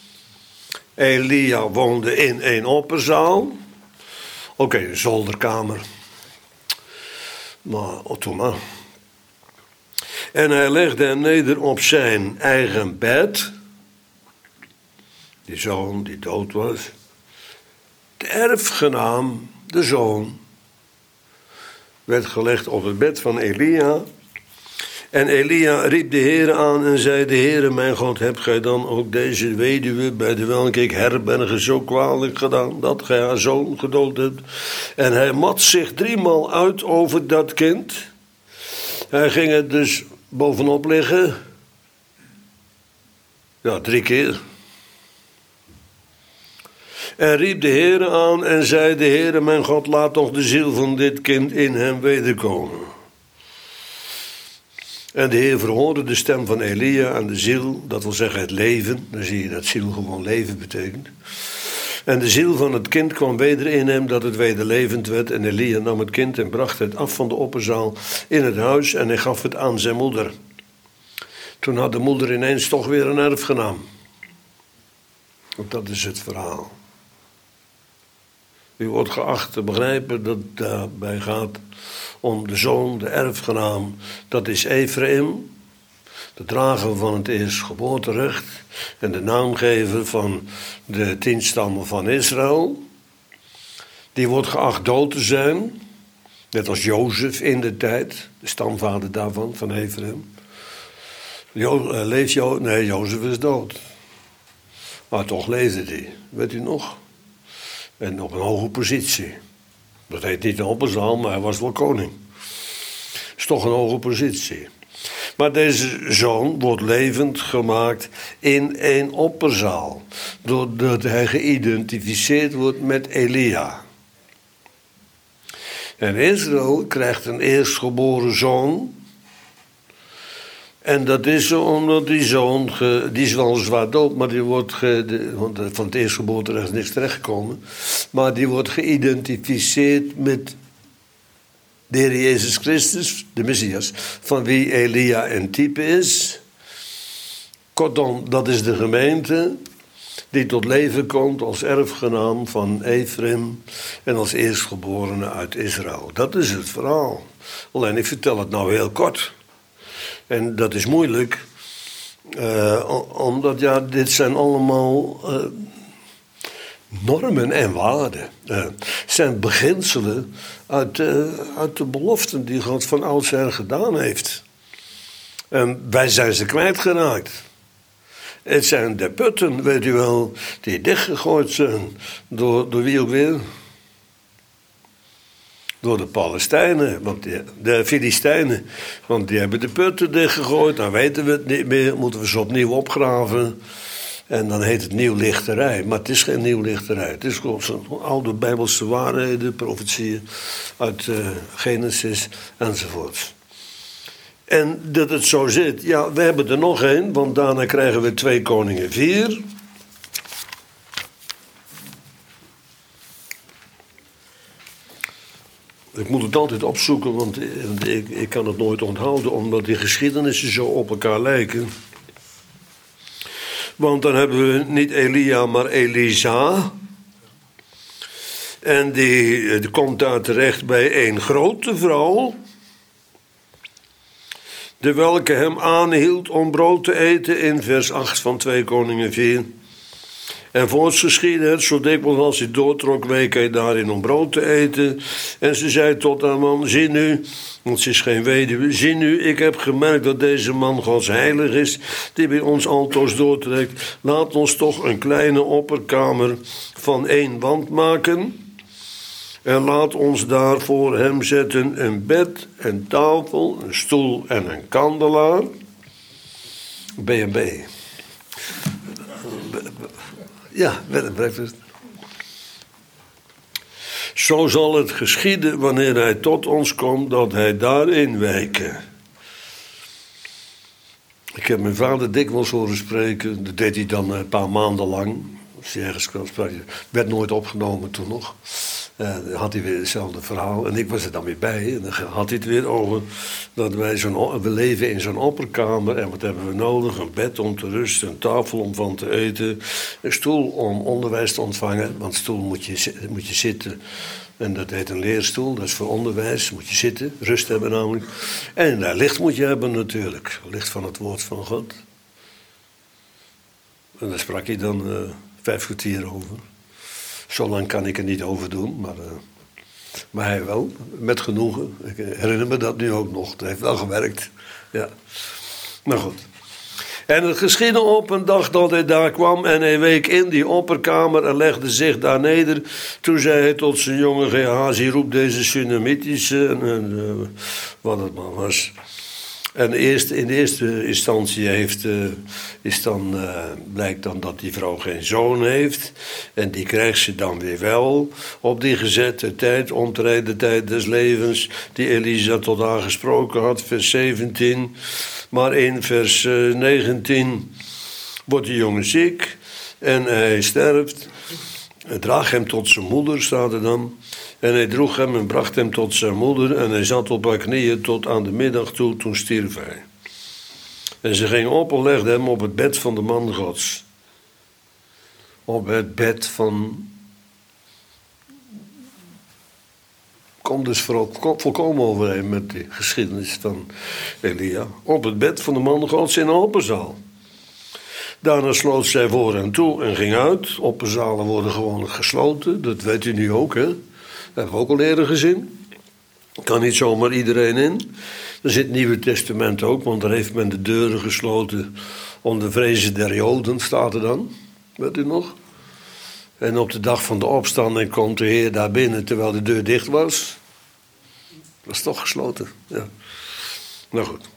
Elia woonde in een opperzaal. Oké, okay, een zolderkamer. Maar, Ottoma. En hij legde hem neder op zijn eigen bed. Die zoon die dood was. De erfgenaam, de zoon, werd gelegd op het bed van Elia. En Elia riep de Heere aan en zei, de Heere mijn God, hebt gij dan ook deze weduwe, bij de welke ik herberge, zo kwalijk gedaan, dat gij haar zoon gedood hebt? En hij mat zich driemaal uit over dat kind. Hij ging het dus bovenop liggen. Ja, drie keer. En riep de Heere aan en zei, de Heere mijn God, laat toch de ziel van dit kind in hem wederkomen. En de Heer verhoorde de stem van Elia aan de ziel, dat wil zeggen het leven. Dan zie je dat ziel gewoon leven betekent. En de ziel van het kind kwam weder in hem, dat het weder levend werd. En Elia nam het kind en bracht het af van de opperzaal in het huis en hij gaf het aan zijn moeder. Toen had de moeder ineens toch weer een erfgenaam. Want dat is het verhaal. U wordt geacht te begrijpen dat het daarbij gaat om de zoon, de erfgenaam. Dat is Ephraim, de drager van het eerstgeboorterecht en de naamgever van de tien stammen van Israël. Die wordt geacht dood te zijn, net als Jozef in de tijd, de stamvader daarvan, van Ephraim. Jo, uh, leeft Jo? Nee, Jozef is dood. Maar toch leefde hij, weet u nog? En op een hoge positie. Dat heet niet een opperzaal, maar hij was wel koning. Dat is toch een hoge positie. Maar deze zoon wordt levend gemaakt in een opperzaal. Doordat hij geïdentificeerd wordt met Elia. En Israël krijgt een eerstgeboren zoon. En dat is zo omdat die zoon, ge, die is wel zwaar dood, maar die wordt, ge, de, want van het eerstgeboorterecht is niks terechtgekomen. Maar die wordt geïdentificeerd met de Heer Jezus Christus, de Messias, van wie Elia een type is. Kortom, dat is de gemeente die tot leven komt als erfgenaam van Ephraim en als eerstgeborene uit Israël. Dat is het verhaal. Alleen ik vertel het nou heel kort. En dat is moeilijk, uh, omdat ja, dit zijn allemaal uh, normen en waarden. Uh, het zijn beginselen uit, uh, uit de beloften die God van oudsher gedaan heeft. En wij zijn ze kwijtgeraakt. Het zijn de putten, weet u wel, die dichtgegooid zijn door, door wie ook weer? Door de Palestijnen, want die, de Filistijnen, want die hebben de putten dichtgegooid. Dan weten we het niet meer, moeten we ze opnieuw opgraven. En dan heet het nieuwlichterij. Maar het is geen nieuwlichterij. Het is gewoon zo'n oude Bijbelse waarheden, profetieën uit uh, Genesis enzovoort. En dat het zo zit, ja, we hebben er nog één, want daarna krijgen we twee Koningen vier. Ik moet het altijd opzoeken, want ik, ik kan het nooit onthouden, omdat die geschiedenissen zo op elkaar lijken. Want dan hebben we niet Elia, maar Elisa. En die, die komt daar terecht bij een grote vrouw, de welke hem aanhield om brood te eten, in vers acht van twee Koningen vier. En voorts geschiedde het, zo dikwijls als hij doortrok, week hij daarin om brood te eten. En ze zei tot haar man, zie nu, want ze is geen weduwe, zie nu, ik heb gemerkt dat deze man Gods heilig is, die bij ons altoos doortrekt. Laat ons toch een kleine opperkamer van één wand maken. En laat ons daar voor hem zetten een bed, een tafel, een stoel en een kandelaar. B en B. Ja, bed en breakfast. Zo zal het geschieden wanneer hij tot ons komt, dat hij daarin wijken. Ik heb mijn vader dikwijls horen spreken. Dat deed hij dan een paar maanden lang. Als hij ergens kwam spreken. Werd nooit opgenomen toen nog. Uh, dan had hij weer hetzelfde verhaal. En ik was er dan weer bij. En dan had hij het weer over dat wij zo'n, we leven in zo'n opperkamer. En wat hebben we nodig? Een bed om te rusten. Een tafel om van te eten. Een stoel om onderwijs te ontvangen. Want stoel moet je, moet je zitten. En dat heet een leerstoel. Dat is voor onderwijs. Moet je zitten. Rust hebben namelijk. En daar licht moet je hebben natuurlijk. Licht van het woord van God. En daar sprak hij dan uh, vijf kwartier over. Zo lang kan ik er niet over doen, maar, uh, maar hij wel, met genoegen. Ik herinner me dat nu ook nog. Het heeft wel gewerkt. Ja. Maar goed. En het geschiedde op een dag dat hij daar kwam en hij week in die opperkamer en legde zich daar neder. Toen zei hij tot zijn jongen Gehazi, roep deze Sunamitische, en, en uh, wat het maar was. En eerst, in de eerste instantie heeft, uh, is dan, uh, blijkt dan dat die vrouw geen zoon heeft. En die krijgt ze dan weer wel op die gezette tijd, omtrent de tijd des levens, die Elisa tot haar gesproken had, vers zeventien. Maar in vers uh, negentien wordt die jongen ziek en hij sterft. Hij draagt hem tot zijn moeder, staat er dan. En hij droeg hem en bracht hem tot zijn moeder. En hij zat op haar knieën tot aan de middag toe, toen stierf hij. En ze ging op en legde hem op het bed van de man Gods. Op het bed van... Komt dus volkomen overeen met die geschiedenis van Elia. Op het bed van de man Gods in de opperzaal. Daarna sloot zij voor hen toe en ging uit. Opperzalen worden gewoon gesloten. Dat weet u nu ook, hè. Dat hebben we ook al eerder gezien. Kan niet zomaar iedereen in. Er zit het Nieuwe Testament ook, want daar heeft men de deuren gesloten om de vrezen der Joden, staat er dan. Weet u nog? En op de dag van de opstanding komt de Heer daar binnen terwijl de deur dicht was. Dat is toch gesloten, ja. Nou goed.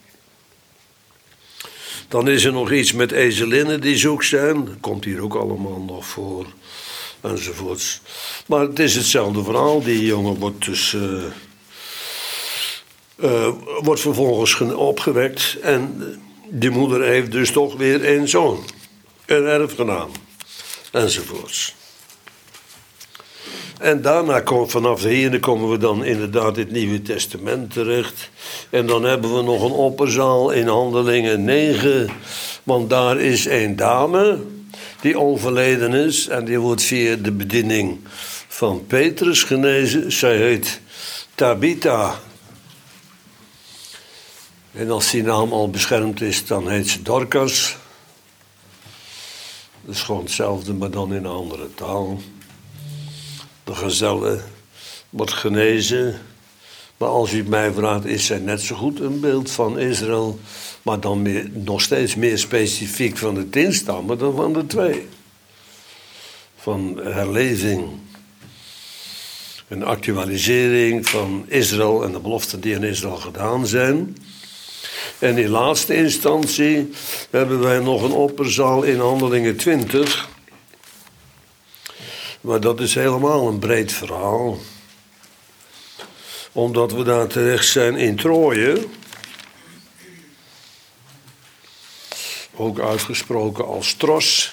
Dan is er nog iets met ezelinnen die zoek zijn. Dat komt hier ook allemaal nog voor. Enzovoorts. Maar het is hetzelfde verhaal. Die jongen wordt dus... Uh, uh, wordt vervolgens opgewekt. En die moeder heeft dus toch weer een zoon. Een erfgenaam. Enzovoorts. En daarna komt vanaf hier komen we dan inderdaad in het Nieuwe Testament terecht. En dan hebben we nog een opperzaal in Handelingen negen. Want daar is een dame die overleden is. En die wordt via de bediening van Petrus genezen. Zij heet Tabitha. En als die naam al beschermd is, dan heet ze Dorcas. Dat is gewoon hetzelfde, maar dan in een andere taal. De gazelle wordt genezen. Maar als u het mij vraagt, is zij net zo goed een beeld van Israël. Maar dan meer, nog steeds meer specifiek van de tien stammen dan van de twee. Van herleving. Een actualisering van Israël en de beloften die in Israël gedaan zijn. En in laatste instantie hebben wij nog een opperzaal in Handelingen twintig. Maar dat is helemaal een breed verhaal. Omdat we daar terecht zijn in Troje. Ook uitgesproken als Tros.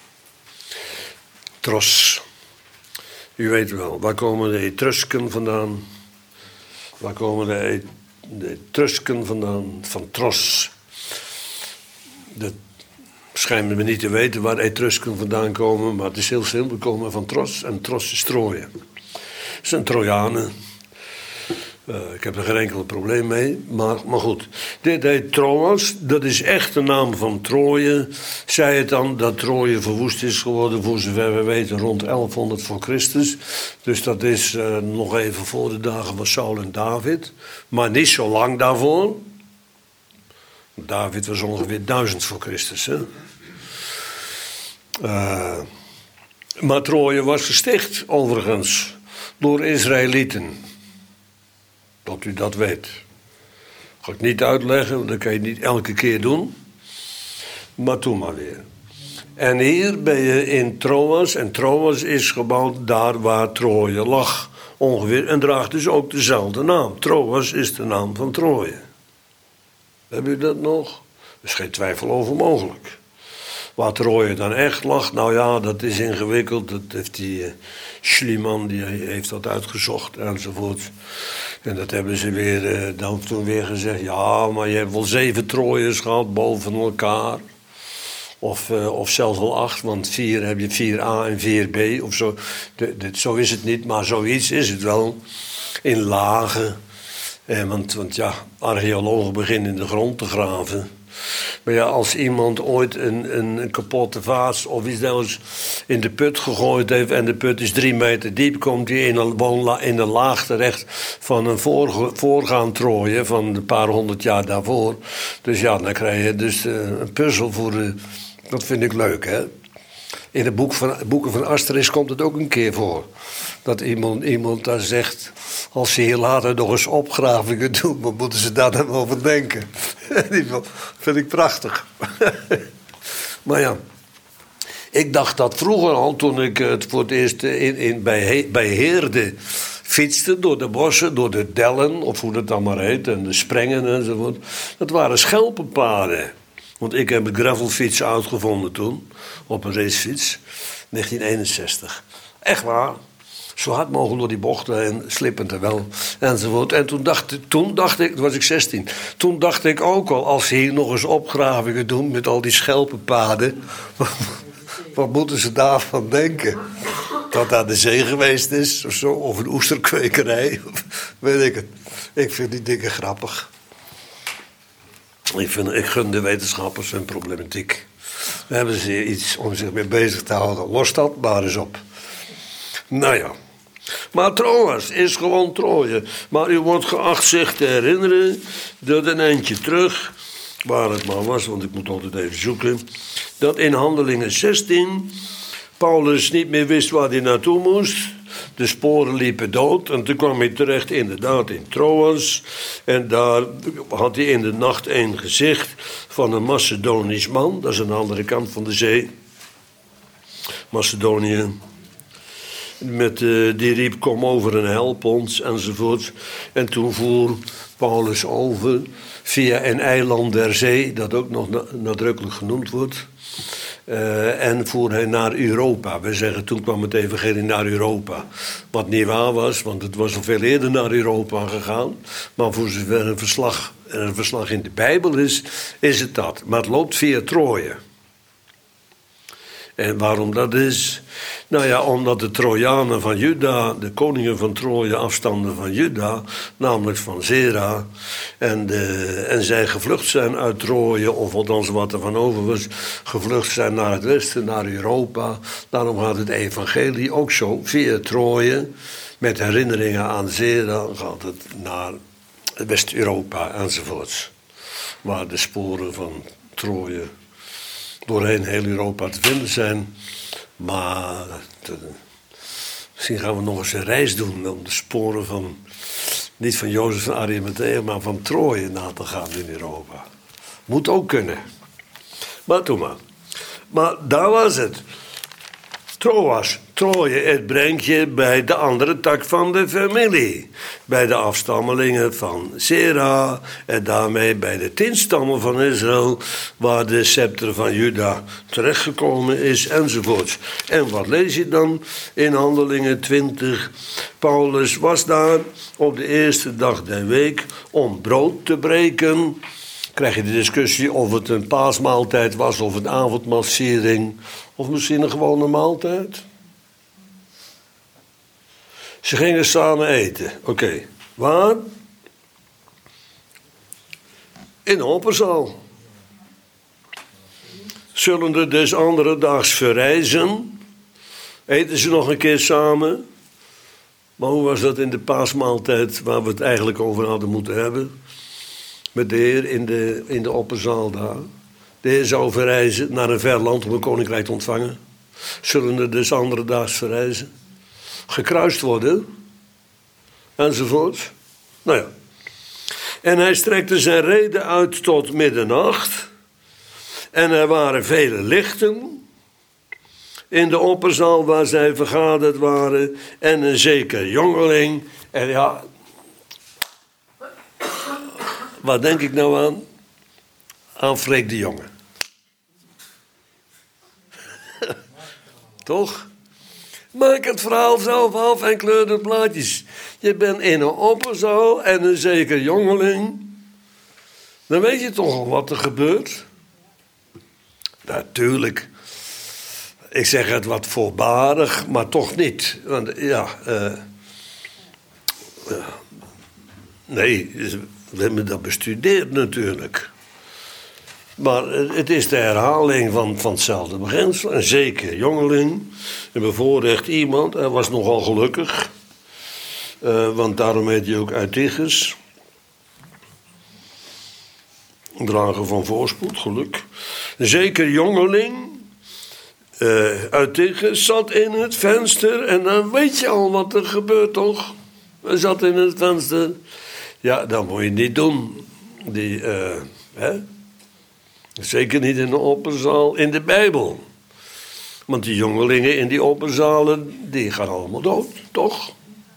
Tros. U weet wel, waar komen de Etrusken vandaan? Waar komen de, de Etrusken vandaan? Van Tros. Dat schijnen we niet te weten waar Etrusken vandaan komen, maar het is heel simpel, we komen van Tros en Tros is Troje. Het zijn Trojanen. Uh, ik heb er geen enkel probleem mee, maar, maar goed. Dit heet Troas, dat is echt de naam van Troje. Zij het dan dat Troje verwoest is geworden, voor zover we weten, rond elfhonderd voor Christus. Dus dat is uh, nog even voor de dagen van Saul en David. Maar niet zo lang daarvoor. David was ongeveer duizend voor Christus, hè. Uh, maar Troje was gesticht, overigens, door Israëlieten. Dat u dat weet. Ga ik niet uitleggen, want dat kan je niet elke keer doen. Maar toen maar weer. En hier ben je in Troas. En Troas is gebouwd daar waar Troje lag. Ongeveer. En draagt dus ook dezelfde naam. Troas is de naam van Troje. Hebben u dat nog? Er is geen twijfel over mogelijk. Waar Troje dan echt lag, nou ja, dat is ingewikkeld. Dat heeft die uh, Schliemann, die heeft dat uitgezocht enzovoort. En dat hebben ze weer, uh, dan toen weer gezegd. Ja, maar je hebt wel zeven Trojes gehad boven elkaar. Of, uh, of zelfs wel acht, want vier heb je vier A en vier B of zo. De, de, zo is het niet, maar zoiets is het wel. In lagen. Eh, want, want ja, archeologen beginnen in de grond te graven. Maar ja, als iemand ooit een, een, een kapotte vaas of iets dergelijks in de put gegooid heeft en de put is drie meter diep, komt hij in een, woonla- in een laag terecht van een voorge- voorgaand Troje van een paar honderd jaar daarvoor. Dus ja, dan krijg je dus uh, een puzzel voor de... Dat vind ik leuk, hè. In de boek van, boeken van Asterix komt het ook een keer voor. Dat iemand, iemand daar zegt, als ze hier later nog eens opgravingen doen, wat moeten ze daar dan over denken? Die vind ik prachtig. Maar ja, ik dacht dat vroeger al, toen ik het voor het eerst in, in, bij, He, bij Heerde fietste, door de bossen, door de dellen, of hoe dat dan maar heet, en de sprengen enzovoort. Dat waren schelpenpaden. Want ik heb een gravelfiets uitgevonden toen, op een racefiets, negentien eenenzestig. Echt waar. Zo hard mogelijk door die bochten en slippend er wel, enzovoort. En toen dacht, toen dacht ik, toen was ik zestien, toen dacht ik ook al, als ze hier nog eens opgravingen doen met al die schelpenpaden, wat moeten ze daarvan denken? Dat daar de zee geweest is, of zo, of een oesterkwekerij, weet ik het. Ik vind die dingen grappig. Ik, vind, ik gun de wetenschappers hun problematiek. We hebben ze iets om zich mee bezig te houden. Los dat maar eens op. Nou ja. Maar Troas is gewoon Troje. Maar u wordt geacht zich te herinneren dat een eindje terug, waar het maar was, want ik moet altijd even zoeken, dat in Handelingen zestien Paulus niet meer wist waar hij naartoe moest. De sporen liepen dood en toen kwam hij terecht inderdaad in Troas. En daar had hij in de nacht een gezicht van een Macedonisch man. Dat is aan de andere kant van de zee. Macedonië. Met, uh, die riep, kom over en help ons, enzovoort. En toen voer Paulus over via een eiland der zee, dat ook nog na- nadrukkelijk genoemd wordt. Uh, en voer hij naar Europa. We zeggen, toen kwam het evangelie naar Europa. Wat niet waar was, want het was al veel eerder naar Europa gegaan. Maar voor zover een verslag, een verslag in de Bijbel is, is het dat. Maar het loopt via Troje. En waarom dat is? Nou ja, omdat de Trojanen van Juda, de koningen van Troje, afstamden van Juda, namelijk van Zera. En, de, en zij gevlucht zijn uit Troje, of althans wat er van over was, gevlucht zijn naar het westen, naar Europa. Daarom gaat het evangelie ook zo, via Troje, met herinneringen aan Zera, gaat het naar West-Europa enzovoorts. Waar de sporen van Troje doorheen heel Europa te vinden zijn. Maar te, misschien gaan we nog eens een reis doen om de sporen van, niet van Jozef van Arimathea, maar van Troje na te gaan in Europa. Moet ook kunnen. Maar doe maar. Maar daar was het. Troas, Troje, het brengt je bij de andere tak van de familie. Bij de afstammelingen van Zera en daarmee bij de tien stammen van Israël, waar de scepter van Juda terechtgekomen is, enzovoorts. En wat lees je dan in Handelingen twintig? Paulus was daar op de eerste dag der week om brood te breken. Krijg je de discussie of het een paasmaaltijd was of een avondmaalsviering, of misschien een gewone maaltijd. Ze gingen samen eten. Oké, okay. Waar? In de opperzaal. Zullen er dus andere daags verrijzen? Eten ze nog een keer samen? Maar hoe was dat in de paasmaaltijd waar we het eigenlijk over hadden moeten hebben? Met de Heer in de, in de opperzaal daar. De Heer zou verreizen naar een ver land om een koninkrijk te ontvangen. Zullen er dus andere daags verreizen? Gekruist worden? enzovoort. Nou ja. En hij strekte zijn rede uit tot middernacht. En er waren vele lichten in de opperzaal waar zij vergaderd waren. En een zeker jongeling. En ja, wat denk ik nou aan? Aan Freek de Jonge. Toch? Maak het verhaal zelf af en kleur de plaatjes. Je bent in een opperzaal en een zeker jongeling. Dan weet je toch al wat er gebeurt? Natuurlijk. Ik zeg het wat voorbarig, maar toch niet. Want ja, uh, uh, nee, we hebben dat bestudeerd natuurlijk. Maar het is de herhaling van, van hetzelfde beginsel. Een zeker jongeling, een bevoorrecht iemand, hij was nogal gelukkig. Uh, want daarom heet hij ook Eutychus. Drager van voorspoed, geluk. Een zeker jongeling, uh, Eutychus, zat in het venster. En dan weet je al wat er gebeurt, toch? Hij zat in het venster. Ja, dat moet je niet doen. Die, uh, hè? Zeker niet in de opperzaal in de Bijbel. Want die jongelingen in die opperzalen, die gaan allemaal dood, toch?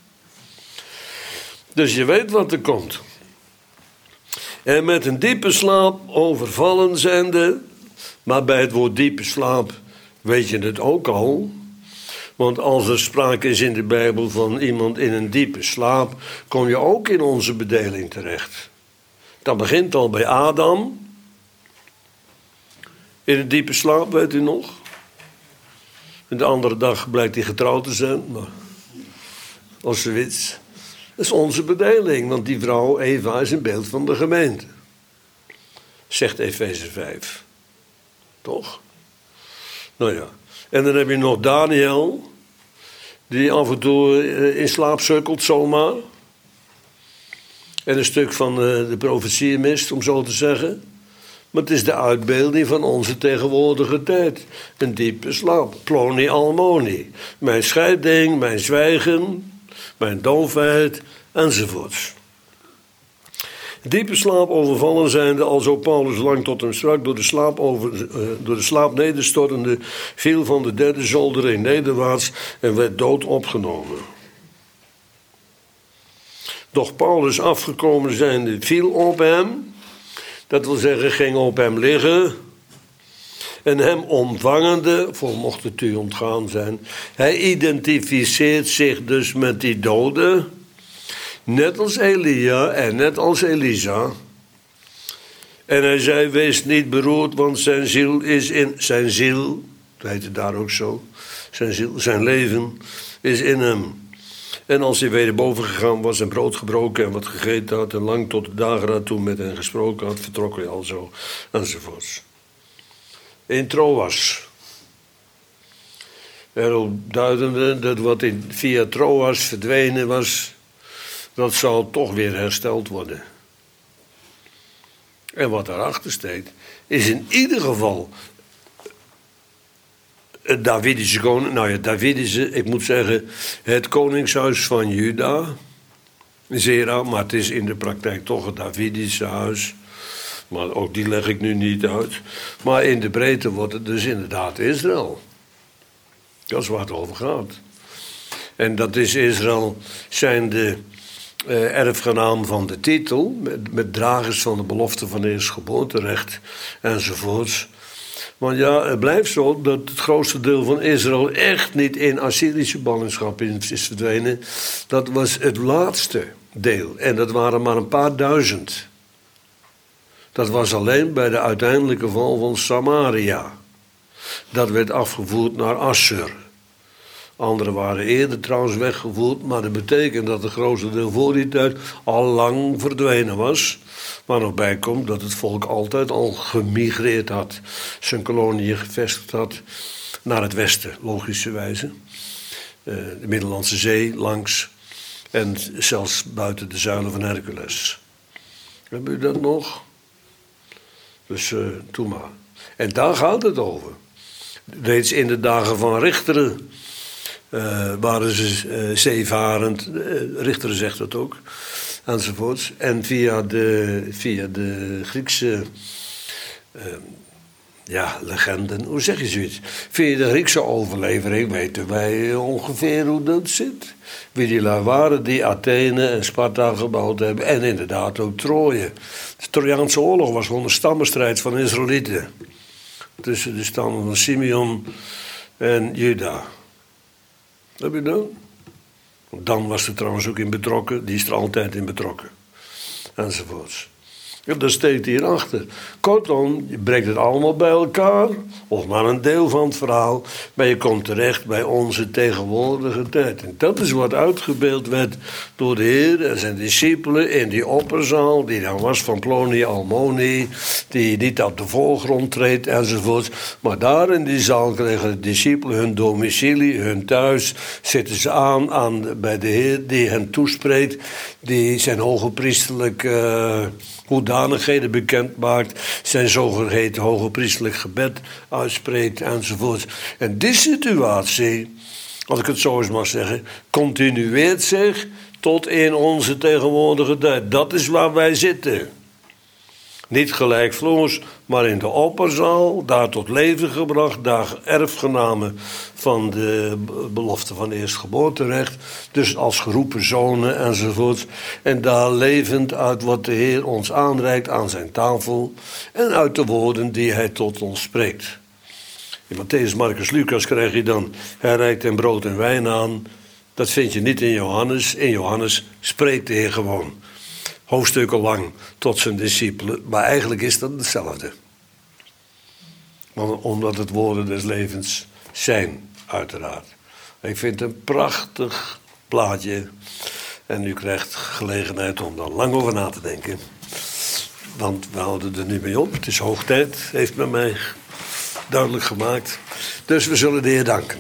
Dus je weet wat er komt. En met een diepe slaap overvallen zijnde. Maar bij het woord diepe slaap weet je het ook al. Want als er sprake is in de Bijbel van iemand in een diepe slaap, kom je ook in onze bedeling terecht. Dat begint al bij Adam. In een diepe slaap, weet u nog? En de andere dag blijkt hij getrouwd te zijn. Maar als zoiets. Dat is onze bedeling, want die vrouw Eva is een beeld van de gemeente. Zegt Efeze vijf. Toch? Nou ja. En dan heb je nog Daniel, die af en toe in slaap sukkelt zomaar. En een stuk van de profetieën mist, om zo te zeggen. Maar het is de uitbeelding van onze tegenwoordige tijd. Een diepe slaap. Ploni almoni. Mijn scheiding, mijn zwijgen, mijn doofheid, enzovoorts. Diepe slaap overvallen zijnde, alzo Paulus lang tot hem strak door de slaap, over, uh, door de slaap nederstortende, viel van de derde zoldering nederwaarts en werd dood opgenomen. Doch Paulus afgekomen zijnde, viel op hem, dat wil zeggen, ging op hem liggen, en hem omvangende, voor mocht het u ontgaan zijn, hij identificeert zich dus met die doden, net als Elia en net als Elisa. En hij zei, wees niet beroerd, want zijn ziel is in... Zijn ziel, dat heet het daar ook zo. Zijn ziel, zijn leven is in hem. En als hij weer boven gegaan was en brood gebroken en wat gegeten had... en lang tot de dagen toe met hen gesproken had, vertrok hij al zo, enzovoorts. In Troas. Erop duidende dat wat in, via Troas verdwenen was... dat zal toch weer hersteld worden. En wat daarachter steekt, is in ieder geval het Davidische koning, nou ja, Davidische, ik moet zeggen, het koningshuis van Juda, Zera, maar het is in de praktijk toch het Davidische huis. Maar ook die leg ik nu niet uit. Maar in de breedte wordt het dus inderdaad Israël. Dat is waar het over gaat. En dat is Israël, zijn de Uh, erfgenaam van de titel, met, met dragers van de belofte van eerstgeboorterecht enzovoorts. Want ja, het blijft zo dat het grootste deel van Israël echt niet in Assyrische ballingschap is, is verdwenen. Dat was het laatste deel en dat waren maar een paar duizend. Dat was alleen bij de uiteindelijke val van Samaria. Dat werd afgevoerd naar Assur. Anderen waren eerder trouwens weggevoerd, maar dat betekent dat het grootste deel voor die tijd al lang verdwenen was. Maar nog bij komt dat het volk altijd al gemigreerd had, zijn koloniën gevestigd had naar het westen, logischerwijze. Uh, de Middellandse Zee langs en zelfs buiten de zuilen van Hercules. Hebben u dat nog? Dus uh, doe maar. En daar gaat het over. Reeds in de dagen van Richteren uh, waren ze uh, zeevarend, uh, Richter zegt dat ook, enzovoorts. En via de, via de Griekse uh, ja, legenden, hoe zeg je zoiets? Via de Griekse overlevering weten wij ongeveer hoe dat zit. Wie die lui waren die Athene en Sparta gebouwd hebben. En inderdaad ook Troje. De Trojaanse oorlog was gewoon een stammenstrijd van Israëlieten. Tussen de stammen van Simeon en Juda. Heb je dat? Dan was er trouwens ook in betrokken. Die is er altijd in betrokken. Enzovoorts. Ja, dat steekt hierachter. Kortom, je brengt het allemaal bij elkaar, of maar een deel van het verhaal, maar je komt terecht bij onze tegenwoordige tijd. En dat is wat uitgebeeld werd door de Heer en zijn discipelen in die opperzaal, die dan was van Ploni Almoni, die niet op de voorgrond treedt enzovoort. Maar daar in die zaal kregen de discipelen hun domicilie, hun thuis, zitten ze aan, aan bij de Heer die hen toespreekt, die zijn hogepriesterlijk Uh, hoedanigheden bekend maakt, zijn zogeheten hogepriesterlijk gebed uitspreekt enzovoort. En die situatie, als ik het zo eens mag zeggen, continueert zich tot in onze tegenwoordige tijd. Dat is waar wij zitten. Niet gelijkvloers, maar in de opperzaal, daar tot leven gebracht, daar erfgenamen van de belofte van eerstgeboorterecht, dus als geroepen zonen enzovoort. En daar levend uit wat de Heer ons aanreikt aan zijn tafel en uit de woorden die hij tot ons spreekt. In Mattheüs, Marcus, Lucas krijg je dan, hij reikt hem brood en wijn aan. Dat vind je niet in Johannes. In Johannes spreekt de Heer gewoon. Hoofdstukken lang tot zijn discipelen. Maar eigenlijk is dat hetzelfde. Omdat het woorden des levens zijn, uiteraard. Ik vind het een prachtig plaatje. En u krijgt gelegenheid om daar lang over na te denken. Want we houden er nu mee op. Het is hoog tijd, heeft men mij duidelijk gemaakt. Dus we zullen de Heer danken.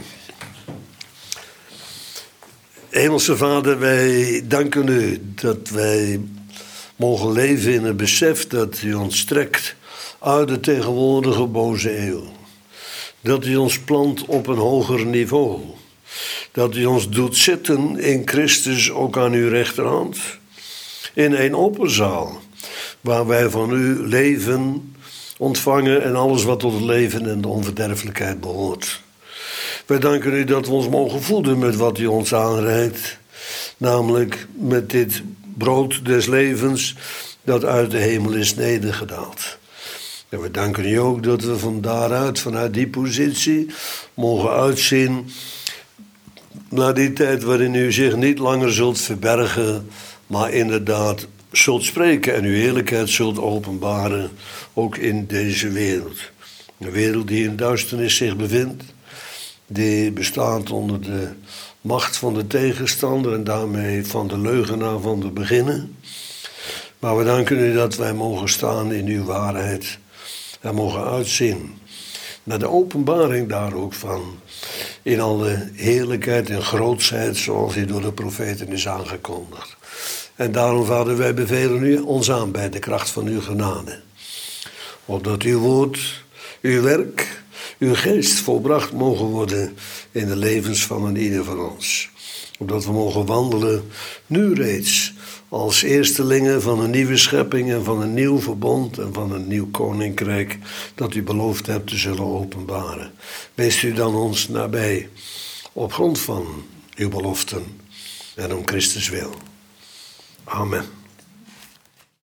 Hemelse Vader, wij danken u dat wij mogen leven in het besef dat u ons trekt uit de tegenwoordige boze eeuw. Dat u ons plant op een hoger niveau. Dat u ons doet zitten in Christus ook aan uw rechterhand. In een opperzaal waar wij van u leven ontvangen en alles wat tot het leven en de onverderfelijkheid behoort. Wij danken u dat we ons mogen voeden met wat u ons aanreikt. Namelijk met dit brood des levens dat uit de hemel is nedergedaald. En we danken u ook dat we van daaruit, vanuit die positie, mogen uitzien naar die tijd waarin u zich niet langer zult verbergen, maar inderdaad zult spreken en uw heerlijkheid zult openbaren, ook in deze wereld. Een wereld die in duisternis zich bevindt, die bestaat onder de macht van de tegenstander en daarmee van de leugenaar van de beginnen. Maar we danken u dat wij mogen staan in uw waarheid en mogen uitzien naar de openbaring daar ook van, in alle heerlijkheid en grootsheid zoals die door de profeten is aangekondigd. En daarom, Vader, wij bevelen u ons aan bij de kracht van uw genade. Opdat uw woord, uw werk, uw geest volbracht mogen worden in de levens van een ieder van ons. Opdat we mogen wandelen, nu reeds, als eerstelingen van een nieuwe schepping en van een nieuw verbond en van een nieuw koninkrijk dat u beloofd hebt te zullen openbaren. Wees u dan ons nabij, op grond van uw beloften en om Christus wil. Amen.